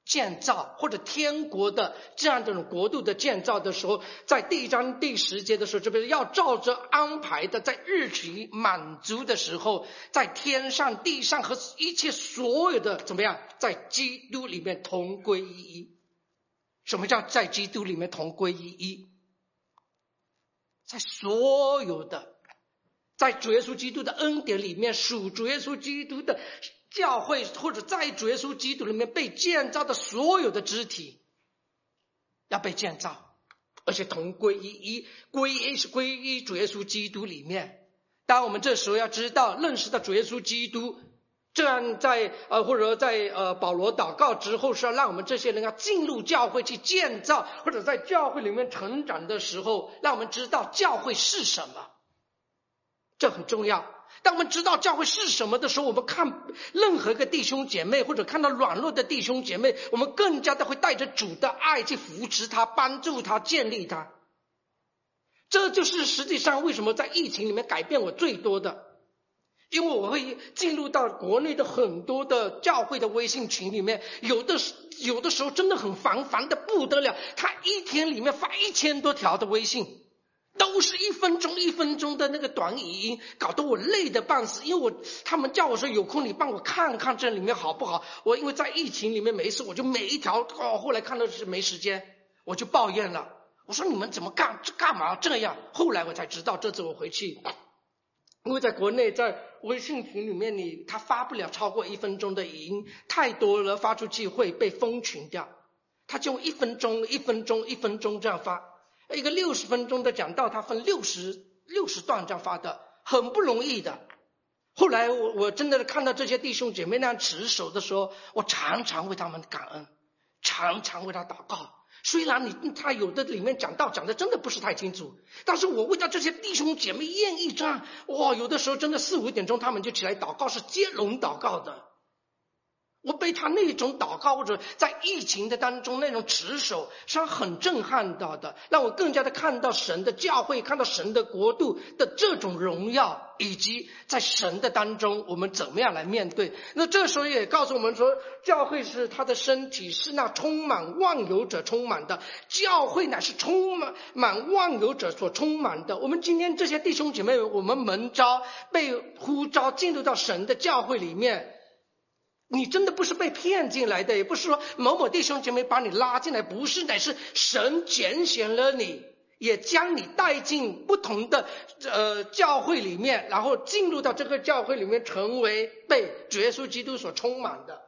建造或者天国的这样一种国度的建造的时候，在第1章第10节的时候，这边要照着安排的，在日期满足的时候，在天上地上和一切所有的怎么样，在基督里面同归于一。什么叫在基督里面同归于一？在所有的，在主耶稣基督的恩典里面，属主耶稣基督的教会，或者在主耶稣基督里面被建造的所有的肢体要被建造，而且同归于一，归于主耶稣基督里面。当然我们这时候要知道，认识到主耶稣基督，这样或者在保罗祷告之后，是要让我们这些人要进入教会去建造，或者在教会里面成长的时候，让我们知道教会是什么，这很重要。当我们知道教会是什么的时候，我们看任何一个弟兄姐妹，或者看到软弱的弟兄姐妹，我们更加的会带着主的爱去扶持他，帮助他，建立他。这就是实际上为什么在疫情里面改变我最多的，因为我会进入到国内的很多的教会的微信群里面，有的时候真的很烦的不得了，他一天里面发1000多条的微信，都是1分钟的那个短语音，搞得我累得半死。因为他们叫我说有空你帮我看看这里面好不好，我因为在疫情里面没事，我就每一条后来看到是没时间，我就抱怨了，我说你们怎么干嘛这样。后来我才知道，这次我回去，因为在国内在微信群里面他发不了超过1分钟的语音，太多了，发出去会被封群掉，他就1分钟这样发。一个60分钟的讲道，他分60段这样发的，很不容易的。后来我真的看到这些弟兄姐妹那样持守的时候，我常常为他们感恩，常常为他祷告。虽然他有的里面讲道讲的真的不是太清楚，但是我为到这些弟兄姐妹愿意这样，有的时候真的4、5点钟他们就起来祷告，是接龙祷告的。我被他那种祷告，或者在疫情的当中那种持守，是很震撼到的，让我更加的看到神的教会，看到神的国度的这种荣耀，以及在神的当中我们怎么样来面对。那这时候也告诉我们说，教会是他的身体，是那充满万有者充满的，教会乃是充满万有者所充满的。我们今天这些弟兄姐妹，我们蒙召被呼召进入到神的教会里面，你真的不是被骗进来的，也不是说某某弟兄姐妹把你拉进来，不是，乃是神拣选了你，也将你带进不同的教会里面，然后进入到这个教会里面，成为被主耶稣基督所充满的。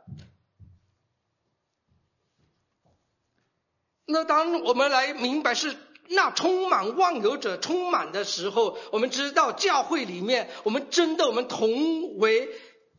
那当我们来明白是那充满万有者充满的时候，我们知道教会里面我们同为，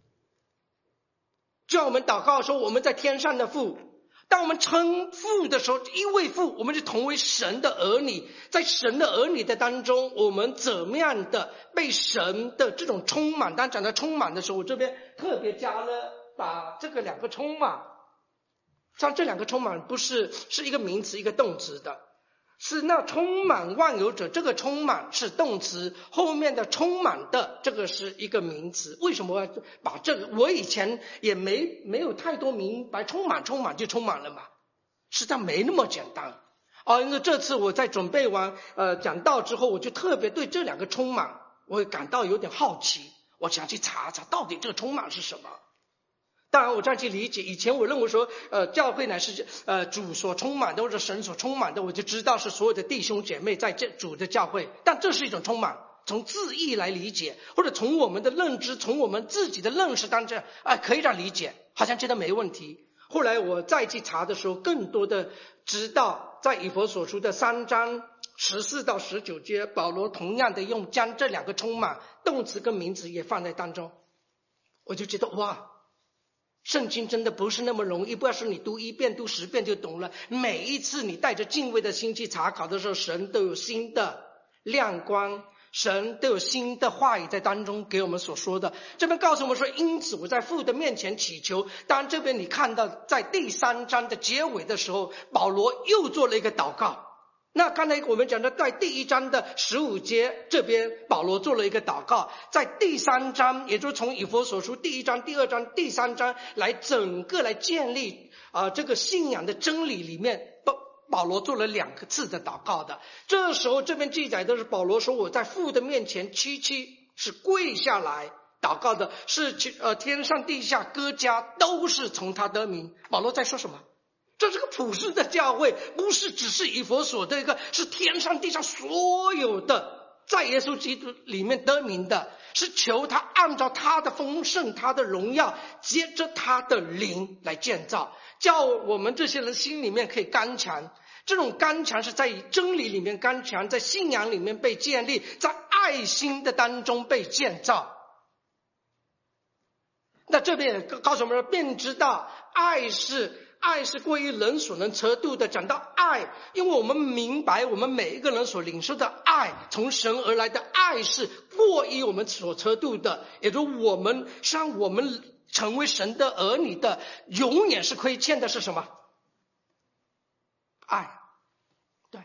就像我们祷告说我们在天上的父，当我们称父的时候，一位父，我们就同为神的儿女。在神的儿女的当中，我们怎么样的被神的这种充满。当讲到充满的时候，我这边特别加了把这个2个充满，像这2个充满不是一个名词一个动词的，是那充满万有者，这个充满是动词，后面的充满的这个是一个名词。为什么要把这个？我以前也没有太多明白，充满就充满了嘛，实际上没那么简单。因为这次我在准备完讲道之后，我就特别对这2个充满我感到有点好奇，我想去查到底这个充满是什么。当然我这样去理解，以前我认为说教会乃是主所充满的，或者神所充满的，我就知道是所有的弟兄姐妹在这主的教会。但这是一种充满，从字义来理解，或者从我们的认知，从我们自己的认识当中可以这样理解，好像觉得没问题。后来我再去查的时候，更多的知道在以弗所书的3章14到19节，保罗同样的将这2个充满动词跟名词也放在当中。我就觉得哇，圣经真的不是那么容易，不要说你读1遍读10遍就懂了，每一次你带着敬畏的心去查考的时候，神都有新的亮光，神都有新的话语在当中给我们所说的。这边告诉我们说，因此我在父的面前祈求。当然这边你看到在第3章的结尾的时候，保罗又做了一个祷告， 那刚才我们讲的在第1章的15节，这边保罗做了一个祷告，在第3章，也就是从以弗所书第1章、第2章、第3章来整个来建立这个信仰的真理里面，保罗做了2次的祷告的。这时候这边记载的是保罗说，我在父的面前七是跪下来祷告的，是天上地下各家都是从他得名。保罗在说什么？这是个普世的教会，不是只是以弗所的一个，是天上地上所有的在耶稣基督里面得名的，是求他按照他的丰盛、他的荣耀，接着他的灵来建造，叫我们这些人心里面可以刚强。这种刚强是在真理里面刚强，在信仰里面被建立，在爱心的当中被建造。那这边也告诉我们，便知道爱是过于人所能测度的。讲到爱，因为我们明白我们每一个人所领受的爱，从神而来的爱是过于我们所测度的，也就是我们成为神的儿女的永远是亏欠的是什么？爱。对，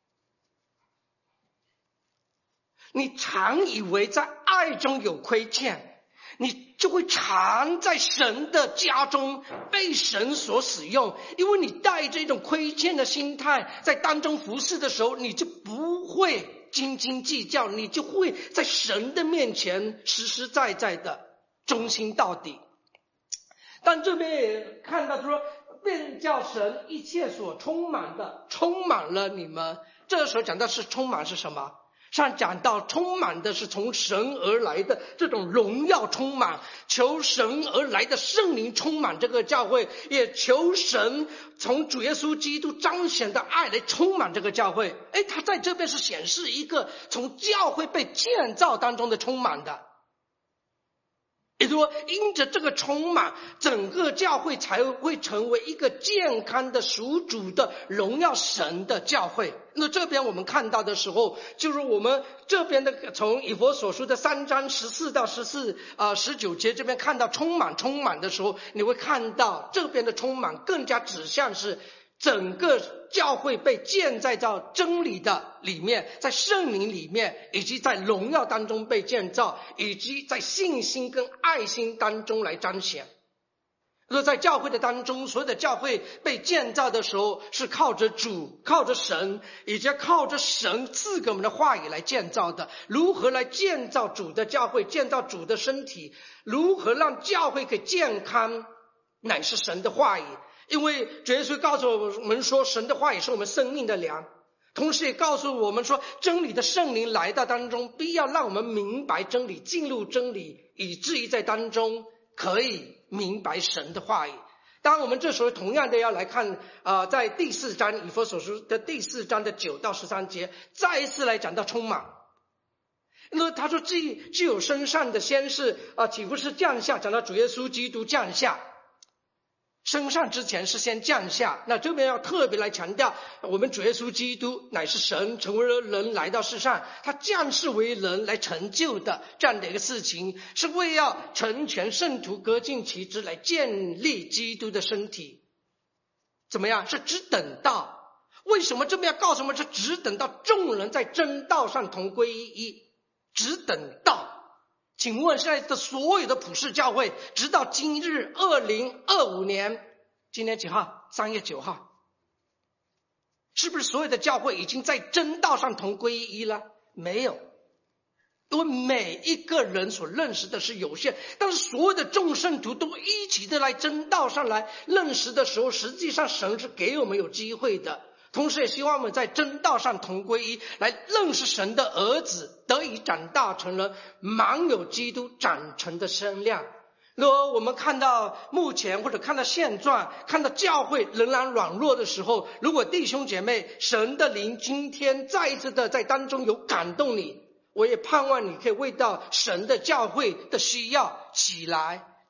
你常以为在爱中有亏欠，你就会常在神的家中被神所使用，因为你带着一种亏欠的心态在当中服侍的时候，你就不会斤斤计较，你就会在神的面前实实在在的忠心到底。但这边也看到说，便叫神一切所充满的充满了你们。这时候讲到是充满是什么？上讲到充满的是从神而来的这种荣耀充满，求神而来的圣灵充满这个教会，也求神从主耶稣基督彰显的爱来充满这个教会。他在这边是显示一个从教会被建造当中的充满的，也就是说因着这个充满，整个教会才会成为一个健康的属主的荣耀神的教会。那这边我们看到的时候，就是我们这边的从以弗所书的3章14到19节这边看到充满的时候，你会看到这边的充满更加指向是整个教会被建在到真理的里面，在圣灵里面，以及在荣耀当中被建造，以及在信心跟爱心当中来彰显。若在教会的当中，所有的教会被建造的时候，是靠着主、靠着神，以及靠着神赐给我们的话语来建造的。如何来建造主的教会，建造主的身体，如何让教会可以健康，乃是神的话语。因为主耶稣告诉我们说，神的话语是我们生命的粮，同时也告诉我们说，真理的圣灵来到当中，必要让我们明白真理，进入真理，以至于在当中可以明白神的话语。当然我们这时候同样的要来看在第4章以弗所书的第4章的9到13节，再一次来讲到充满。那他说既有升上的先是岂不是降下，讲到主耶稣基督降下，升上之前是先降下。那这边要特别来强调，我们主耶稣基督乃是神成为了人来到世上，他降世为人来成就的这样的一个事情，是为要成全圣徒，各尽其职，来建立基督的身体。怎么样？是只等到，为什么这边要告诉我们是只等到众人在真道上同归于一？只等到。请问现在的所有的普世教会，直到今日2025年，今年几号？3月9号，是不是所有的教会已经在真道上同归于一了？没有，因为每一个人所认识的是有限，但是所有的众圣徒都一起的来真道上来认识的时候，实际上神是给我们有机会的。同时也希望我们在真道上同归一，来认识神的儿子，得以长大成人，满有基督长成的身量。如果我们看到目前或者看到现状，看到教会仍然软弱的时候，如果弟兄姐妹神的灵今天再一次的在当中有感动你，我也盼望你可以为到神的教会的需要起来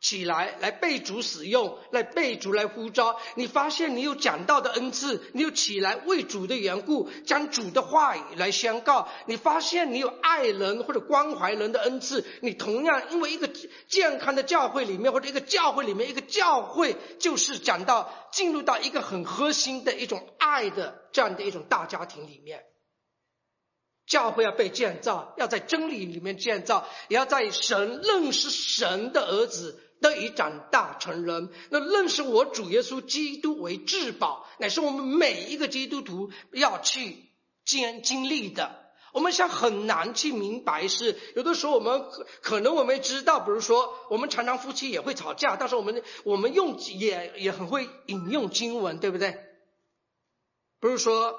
起来，来被主使用，来被主来呼召。你发现你有讲道的恩赐，你有起来为主的缘故将主的话语来宣告。你发现你有爱人或者关怀人的恩赐，你同样因为一个健康的教会里面，或者一个教会里面，一个教会就是讲到进入到一个很核心的一种爱的这样的一种大家庭里面。教会要被建造，要在真理里面建造，也要在认识神的儿子得以长大成人。那认识我主耶稣基督为至宝，乃是我们每一个基督徒要去经历的。我们想很难去明白，是有的时候我们可能我们知道，比如说我们常常夫妻也会吵架，但是我们也很会引用经文，对不对？比如说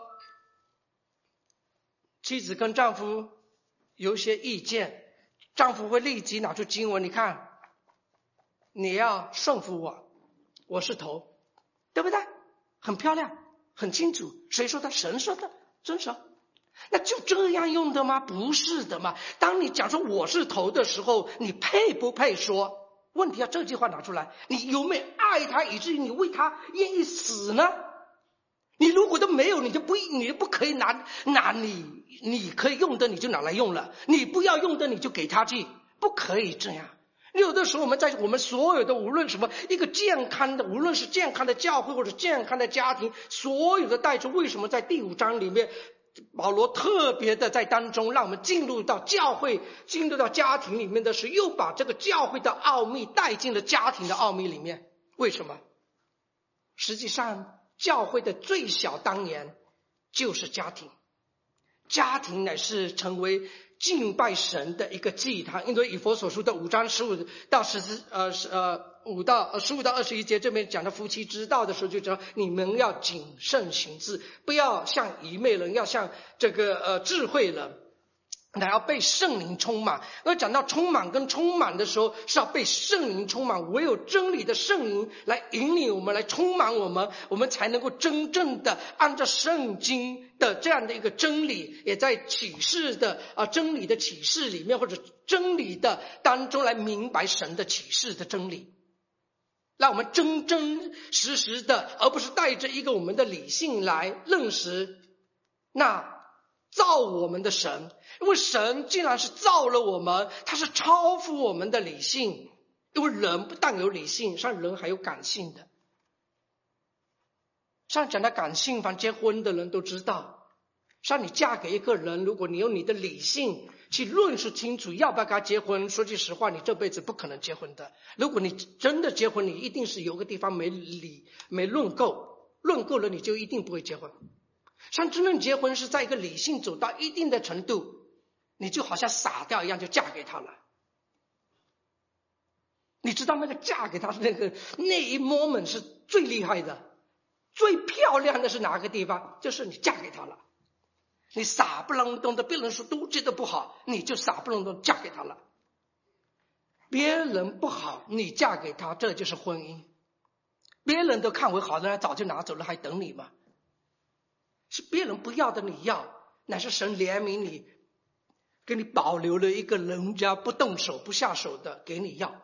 妻子跟丈夫有一些意见，丈夫会立即拿出经文，你看，你要顺服我，我是头，对不对？很漂亮，很清楚。谁说的？神说的，真实。那就这样用的吗？不是的嘛。当你讲说我是头的时候，你配不配说？问题要这句话拿出来，你有没有爱他以至于你为他愿意死呢？你如果都没有，你就不可以拿你可以用的你就拿来用了，你不要用的你就给他去，不可以这样。有的时候我们在我们所有的无论什么一个健康的，无论是健康的教会或者健康的家庭，所有的带出为什么在第5章里面保罗特别的在当中让我们进入到教会，进入到家庭里面的时候，又把这个教会的奥秘带进了家庭的奥秘里面。为什么？实际上教会的最小单元就是家庭，家庭乃是成为敬拜神的一个祭坛。因为以弗所书的5章15到21节这边讲的夫妻之道的时候，就讲你们要谨慎行事，不要像愚昧人，要像这个智慧人，还要被圣灵充满。而讲到充满跟充满的时候，是要被圣灵充满，唯有真理的圣灵来引领我们，来充满我们，我们才能够真正的按照圣经的这样的一个真理，也在启示的真理的启示里面，或者真理的当中来明白神的启示的真理，让我们真真实实的，而不是带着一个我们的理性来认识那造我们的神。因为神既然是造了我们，他是超乎我们的理性。因为人不但有理性，像人还有感性的。像讲到感性，凡结婚的人都知道，像你嫁给一个人，如果你用你的理性去论述清楚要不要跟他结婚，说句实话，你这辈子不可能结婚的。如果你真的结婚，你一定是有个地方没论够，论够了你就一定不会结婚。像真正结婚是在一个理性走到一定的程度，你就好像傻掉一样就嫁给他了。你知道那个嫁给他的那一 moment 是最厉害的，最漂亮的是哪个地方？就是你嫁给他了。你傻不愣登的，别人说都觉得不好，你就傻不愣登嫁给他了。别人不好，你嫁给他，这就是婚姻。别人都看为好的，早就拿走了，还等你吗？是别人不要的你要，乃是神怜悯你，给你保留了一个人家不动手不下手的给你要。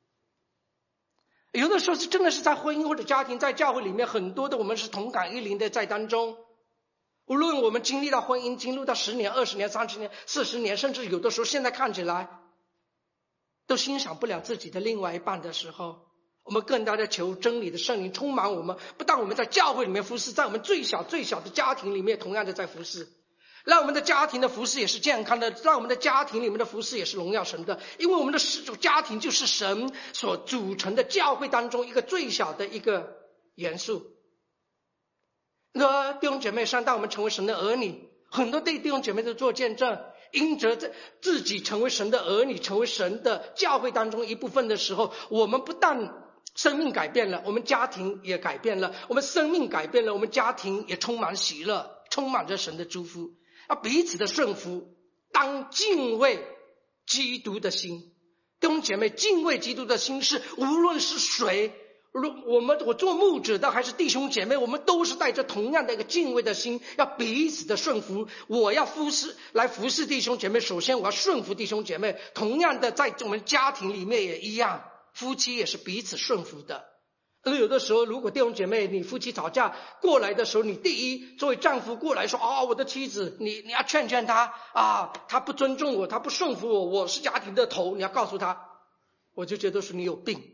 有的时候是真的是在婚姻或者家庭，在教会里面，很多的我们是同感一灵的在当中。无论我们经历到婚姻，经历到10年、20年、30年、40年，甚至有的时候现在看起来都欣赏不了自己的另外一半的时候，我们更加的求真理的圣灵充满我们。不但我们在教会里面服侍，在我们最小的家庭里面同样的在服侍，让我们的家庭的服侍也是健康的，让我们的家庭里面的服侍也是荣耀神的。因为我们的家庭就是神所组成的教会当中一个最小的一个元素。那弟兄姐妹上，当我们成为神的儿女，很多弟兄姐妹都做见证，因着自己成为神的儿女，成为神的教会当中一部分的时候，我们不但生命改变了，我们家庭也改变了。我们生命改变了，我们家庭也充满喜乐，充满着神的祝福。彼此的顺服，当敬畏基督的心。弟兄姐妹，敬畏基督的心是无论是谁，我做牧者的还是弟兄姐妹，我们都是带着同样的一个敬畏的心，要彼此的顺服。我要服侍弟兄姐妹，首先我要顺服弟兄姐妹。同样的，在我们家庭里面也一样， 夫妻也是彼此顺服的。而有的时候，如果弟兄姐妹你夫妻吵架过来的时候，你第一作为丈夫过来说我的妻子，你要劝劝她她不尊重我，她不顺服我，我是家庭的头，你要告诉她，我就觉得是你有病。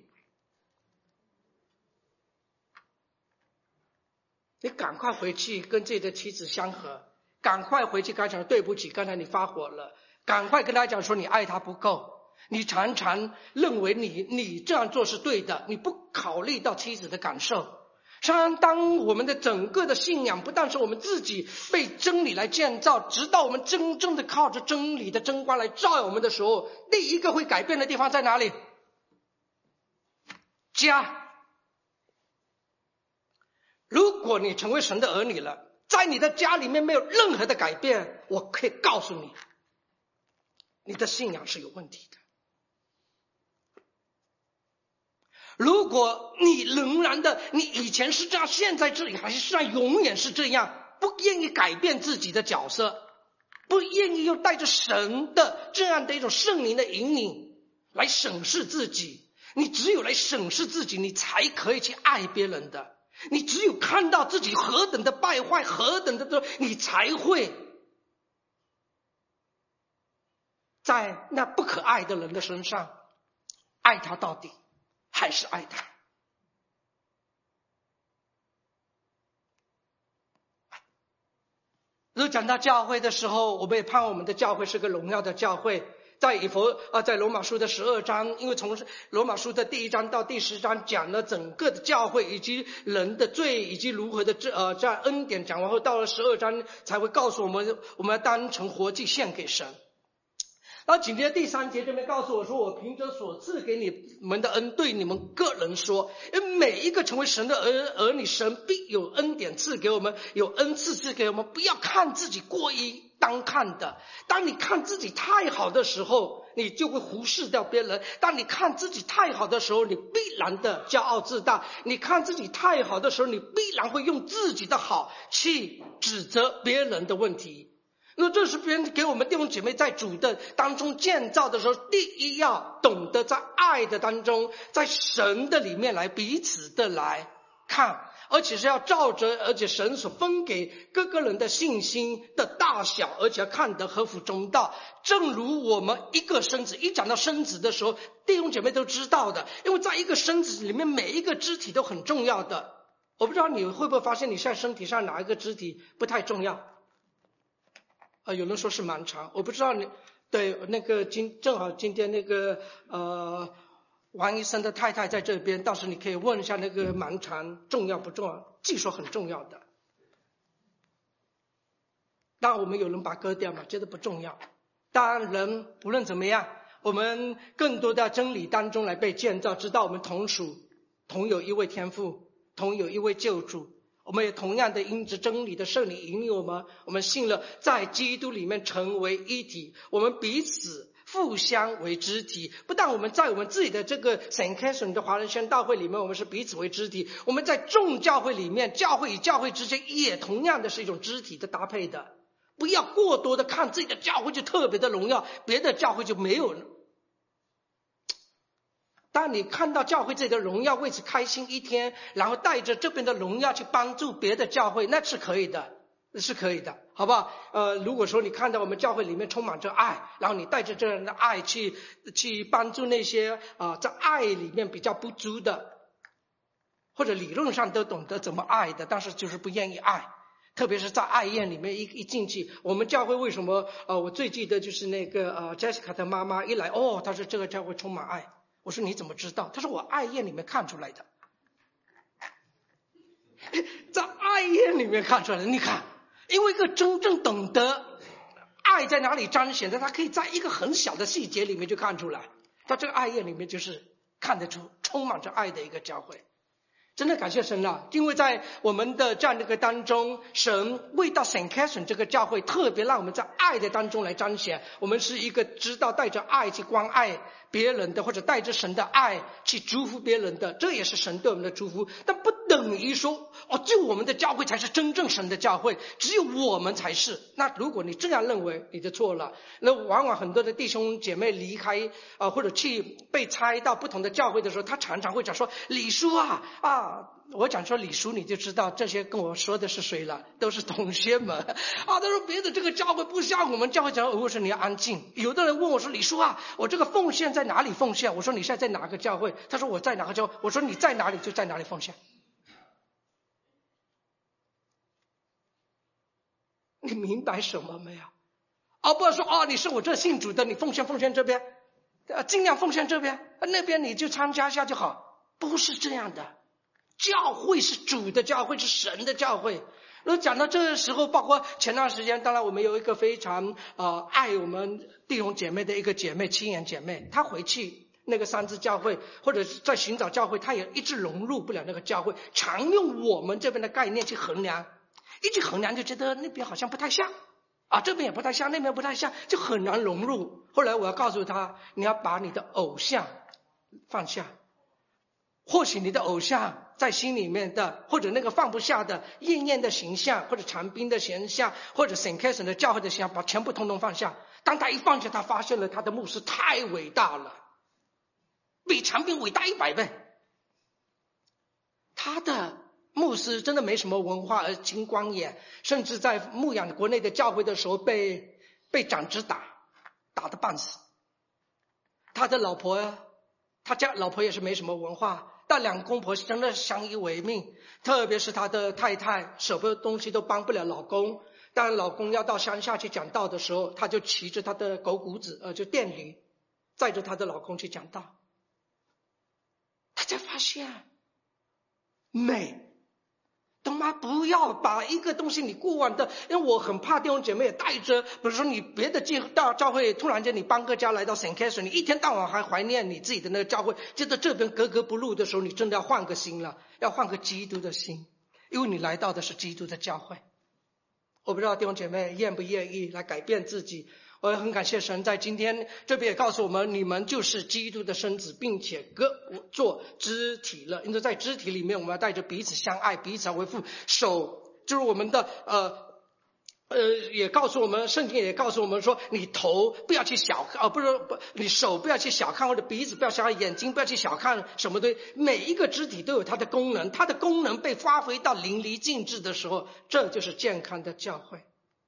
你赶快回去跟自己的妻子相和，赶快回去跟她讲对不起，刚才你发火了，赶快跟她讲说你爱她不够。你常常认为你这样做是对的，你不考虑到妻子的感受。当我们的整个的信仰不但是我们自己被真理来建造，直到我们真正的靠着真理的真光来照耀我们的时候，第一个会改变的地方在哪里？家。如果你成为神的儿女了，在你的家里面没有任何的改变，我可以告诉你，你的信仰是有问题的。如果你仍然的，你以前是这样，现在这里还是这样，永远是这样，不愿意改变自己的角色，不愿意又带着神的这样的一种圣灵的引领来审视自己，你只有来审视自己，你才可以去爱别人的。你只有看到自己何等的败坏，何等的你才会在那不可爱的人的身上爱他到底，还是爱他。如果讲到教会的时候，我们也盼望我们的教会是个荣耀的教会。在罗马书的12章，因为从罗马书的第1章到第10章讲了整个的教会以及人的罪以及如何的在恩典讲完后，到了12章才会告诉我们要当成活祭献给神。然后紧接着第3节这边告诉我说，我凭着所赐给你们的恩对你们个人说，因为每一个成为神的儿女，神必有恩典赐给我们，有恩赐赐给我们。不要看自己过于当看的，当你看自己太好的时候，你就会忽视掉别人。当你看自己太好的时候，你必然的骄傲自大。你看自己太好的时候，你必然会用自己的好去指责别人的问题。那这是别人给我们弟兄姐妹在主的当中建造的时候，第一要懂得在爱的当中，在神的里面来彼此的来看，而且是要照着而且神所分给各个人的信心的大小，而且要看得合乎中道。正如我们一个身子，一讲到身子的时候，弟兄姐妹都知道的，因为在一个身子里面每一个肢体都很重要的。我不知道你会不会发现你现在身体上哪一个肢体不太重要？有人说是盲肠，我不知道你对那个正好今天那个王医生的太太在这边，到时你可以问一下那个盲肠重要不重要？据说很重要的。当然我们有人把它割掉嘛，觉得不重要。当然人无论怎么样，我们更多的真理当中来被建造，知道我们同属，同有一位天父，同有一位救主。我们也同样的因着真理的圣灵引领我们信了在基督里面成为一体，我们彼此互相为肢体。不但我们在我们自己的这个 St. Catherine 的华人宣道会里面，我们是彼此为肢体，我们在众教会里面，教会与教会之间也同样的是一种肢体的搭配的。不要过多的看自己的教会就特别的荣耀，别的教会就没有了。当你看到教会自己的荣耀，为此开心一天，然后带着这边的荣耀去帮助别的教会，那是可以的，是可以的，好不好？如果说你看到我们教会里面充满着爱，然后你带着这样的爱去帮助那些在爱里面比较不足的，或者理论上都懂得怎么爱的，但是就是不愿意爱，特别是在爱宴里面一进去，我们教会为什么我最记得就是那个Jessica 的妈妈一来，她说这个教会充满爱。我说你怎么知道？他说我爱宴里面看出来的。在爱宴里面看出来的，你看，因为一个真正懂得爱在哪里彰显的，他可以在一个很小的细节里面就看出来。在这个爱宴里面就是看得出充满着爱的一个教会。 真的感谢神了，因为在我们的这样的一个当中，神为到 St. Catherine 这个教会特别让我们在爱的当中来彰显，我们是一个知道带着爱去关爱别人的，或者带着神的爱去祝福别人的，这也是神对我们的祝福。但不等于说就我们的教会才是真正神的教会，只有我们才是。那如果你这样认为，你就错了。那往往很多的弟兄姐妹离开或者去被差到不同的教会的时候，他常常会讲说，李叔我讲说李叔，你就知道这些跟我说的是谁了，都是同学们他说别的这个教会不像我们教会讲，我说你要安静。有的人问我说，李叔我这个奉献在哪里奉献？我说你现在在哪个教会？他说我在哪个教会？我说你在哪里就在哪里奉献。你明白什么没有？不是说你是我这信主的，你奉献这边，尽量奉献这边，那边你就参加一下就好，不是这样的。教会是主的教会，是神的教会。讲到这时候，包括前段时间，当然我们有一个非常爱我们弟兄姐妹的一个姐妹，青年姐妹，她回去那个三支教会或者是在寻找教会，她也一直融入不了那个教会，常用我们这边的概念去衡量，一去衡量就觉得那边好像不太像这边也不太像，那边不太像，就很难融入。后来我要告诉她，你要把你的偶像放下，或许你的偶像在心里面的，或者那个放不下的艳艳的形象，或者长滨的形象，或者 St. Catherine 的教会的形象，把全部通通放下。当他一放下，他发现了他的牧师太伟大了，比长滨伟大100倍。他的牧师真的没什么文化，而青光眼，甚至在牧养国内的教会的时候被长子打得半死。他的老婆，他家老婆也是没什么文化，但两公婆真的相依为命，特别是他的太太，什么东西都帮不了老公。当老公要到乡下去讲道的时候，他就骑着他的狗骨子就电驴，载着他的老公去讲道。他才发现美，懂吗？不要把一个东西你过往的，因为我很怕弟兄姐妹也带着，比如说你别的教会突然间你搬个家来到 St. Catherine， 你一天到晚还怀念你自己的那个教会，觉得这边格格不入的时候，你真的要换个心了，要换个基督的心，因为你来到的是基督的教会。我不知道弟兄姐妹愿不愿意来改变自己。我也很感谢神，在今天这边也告诉我们，你们就是基督的身子，并且做肢体了。因为在肢体里面，我们要带着彼此相爱，彼此维护。手就是我们的也告诉我们，圣经也告诉我们说，你头不要去小看你手不要去小看，或者鼻子不要小看，眼睛不要去小看什么的。每一个肢体都有它的功能，它的功能被发挥到淋漓尽致的时候，这就是健康的教会。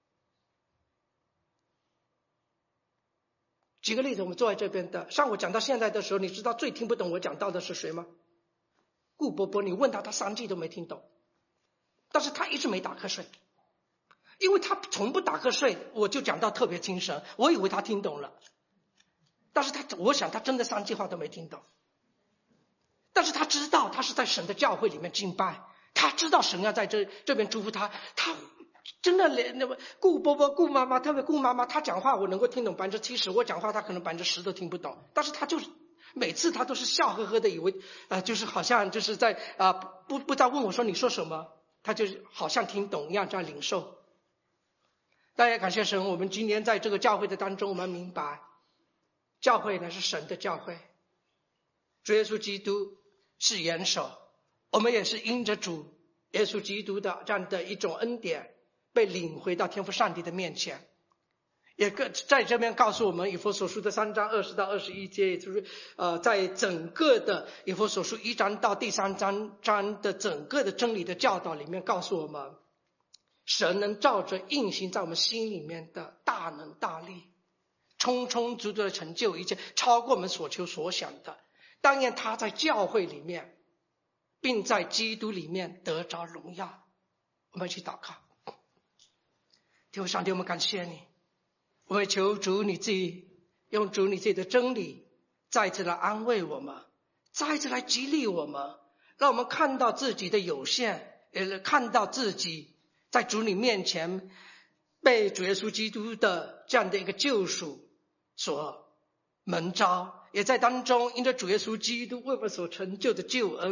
举个例子，我们坐在这边的，上午讲到现在的时候，你知道最听不懂我讲到的是谁吗？顾伯伯，你问他3句都没听懂，但是他一直没打瞌睡，因为他从不打瞌睡，我就讲到特别精神，我以为他听懂了，但是我想他真的3句话都没听懂，但是他知道他是在神的教会里面敬拜，他知道神要在这边祝福他真的连那个顾伯伯、顾妈妈，特别顾妈妈，她讲话我能够听懂70%，我讲话她可能10%都听不懂，但是她就是每次她都是笑呵呵的，以为就是好像就是在不再问我说你说什么，她就好像听懂一样在领受。大家感谢神，我们今天在这个教会的当中，我们明白教会呢是神的教会，主耶稣基督是元首，我们也是因着主耶稣基督的这样的一种恩典被领回到天父上帝的面前。也在这边告诉我们以弗所书的3章20到21节，也就是在整个的以弗所书1章到第3章的整个的真理的教导里面，告诉我们神能照着运行在我们心里面的大能大力，充充足足的成就一切，超过我们所求所想的。当然他在教会里面并在基督里面得着荣耀。我们一起祷告。天父上帝，我们感谢你，我们求主你自己用主你自己的真理再次来安慰我们，再次来激励我们，让我们看到自己的有限，也看到自己在主你面前被主耶稣基督的这样的一个救赎所蒙召，也在当中因着主耶稣基督为我们所成就的救恩，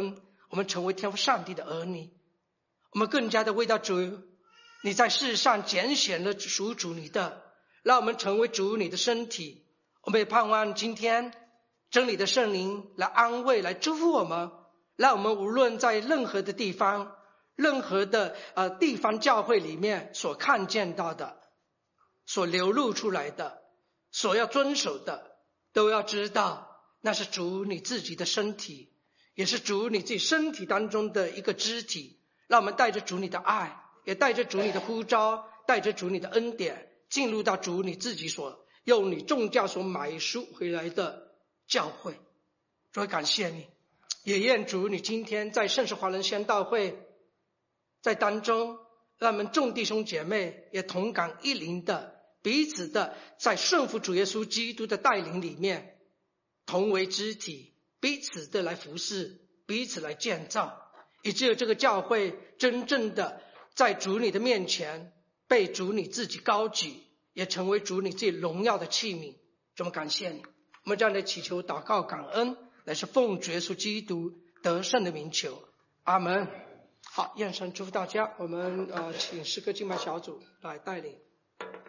我们成为天父上帝的儿女。我们更加的为到主，你在世上拣选了属主你的，让我们成为主你的身体。我们也盼望今天真理的圣灵来安慰，来祝福我们，让我们无论在任何的地方，任何的地方教会里面所看见到的，所流露出来的，所要遵守的，都要知道那是主你自己的身体，也是主你自己身体当中的一个肢体。让我们带着主你的爱，也带着主你的呼召，带着主你的恩典，进入到主你自己所用你重价所买赎回来的教会。主，感谢你，也愿主你今天在圣使华人宣道会在当中，让我们众弟兄姐妹也同感一灵的，彼此的在顺服主耶稣基督的带领里面，同为肢体，彼此的来服侍，彼此来建造，以至于这个教会真正的在主你的面前被主你自己高举，也成为主你自己荣耀的器皿。这么感谢你，我们这样的祈求祷告感恩，乃是奉主耶稣基督得胜的名求，阿们。好，愿神祝福大家。我们请诗歌敬拜小组来带领。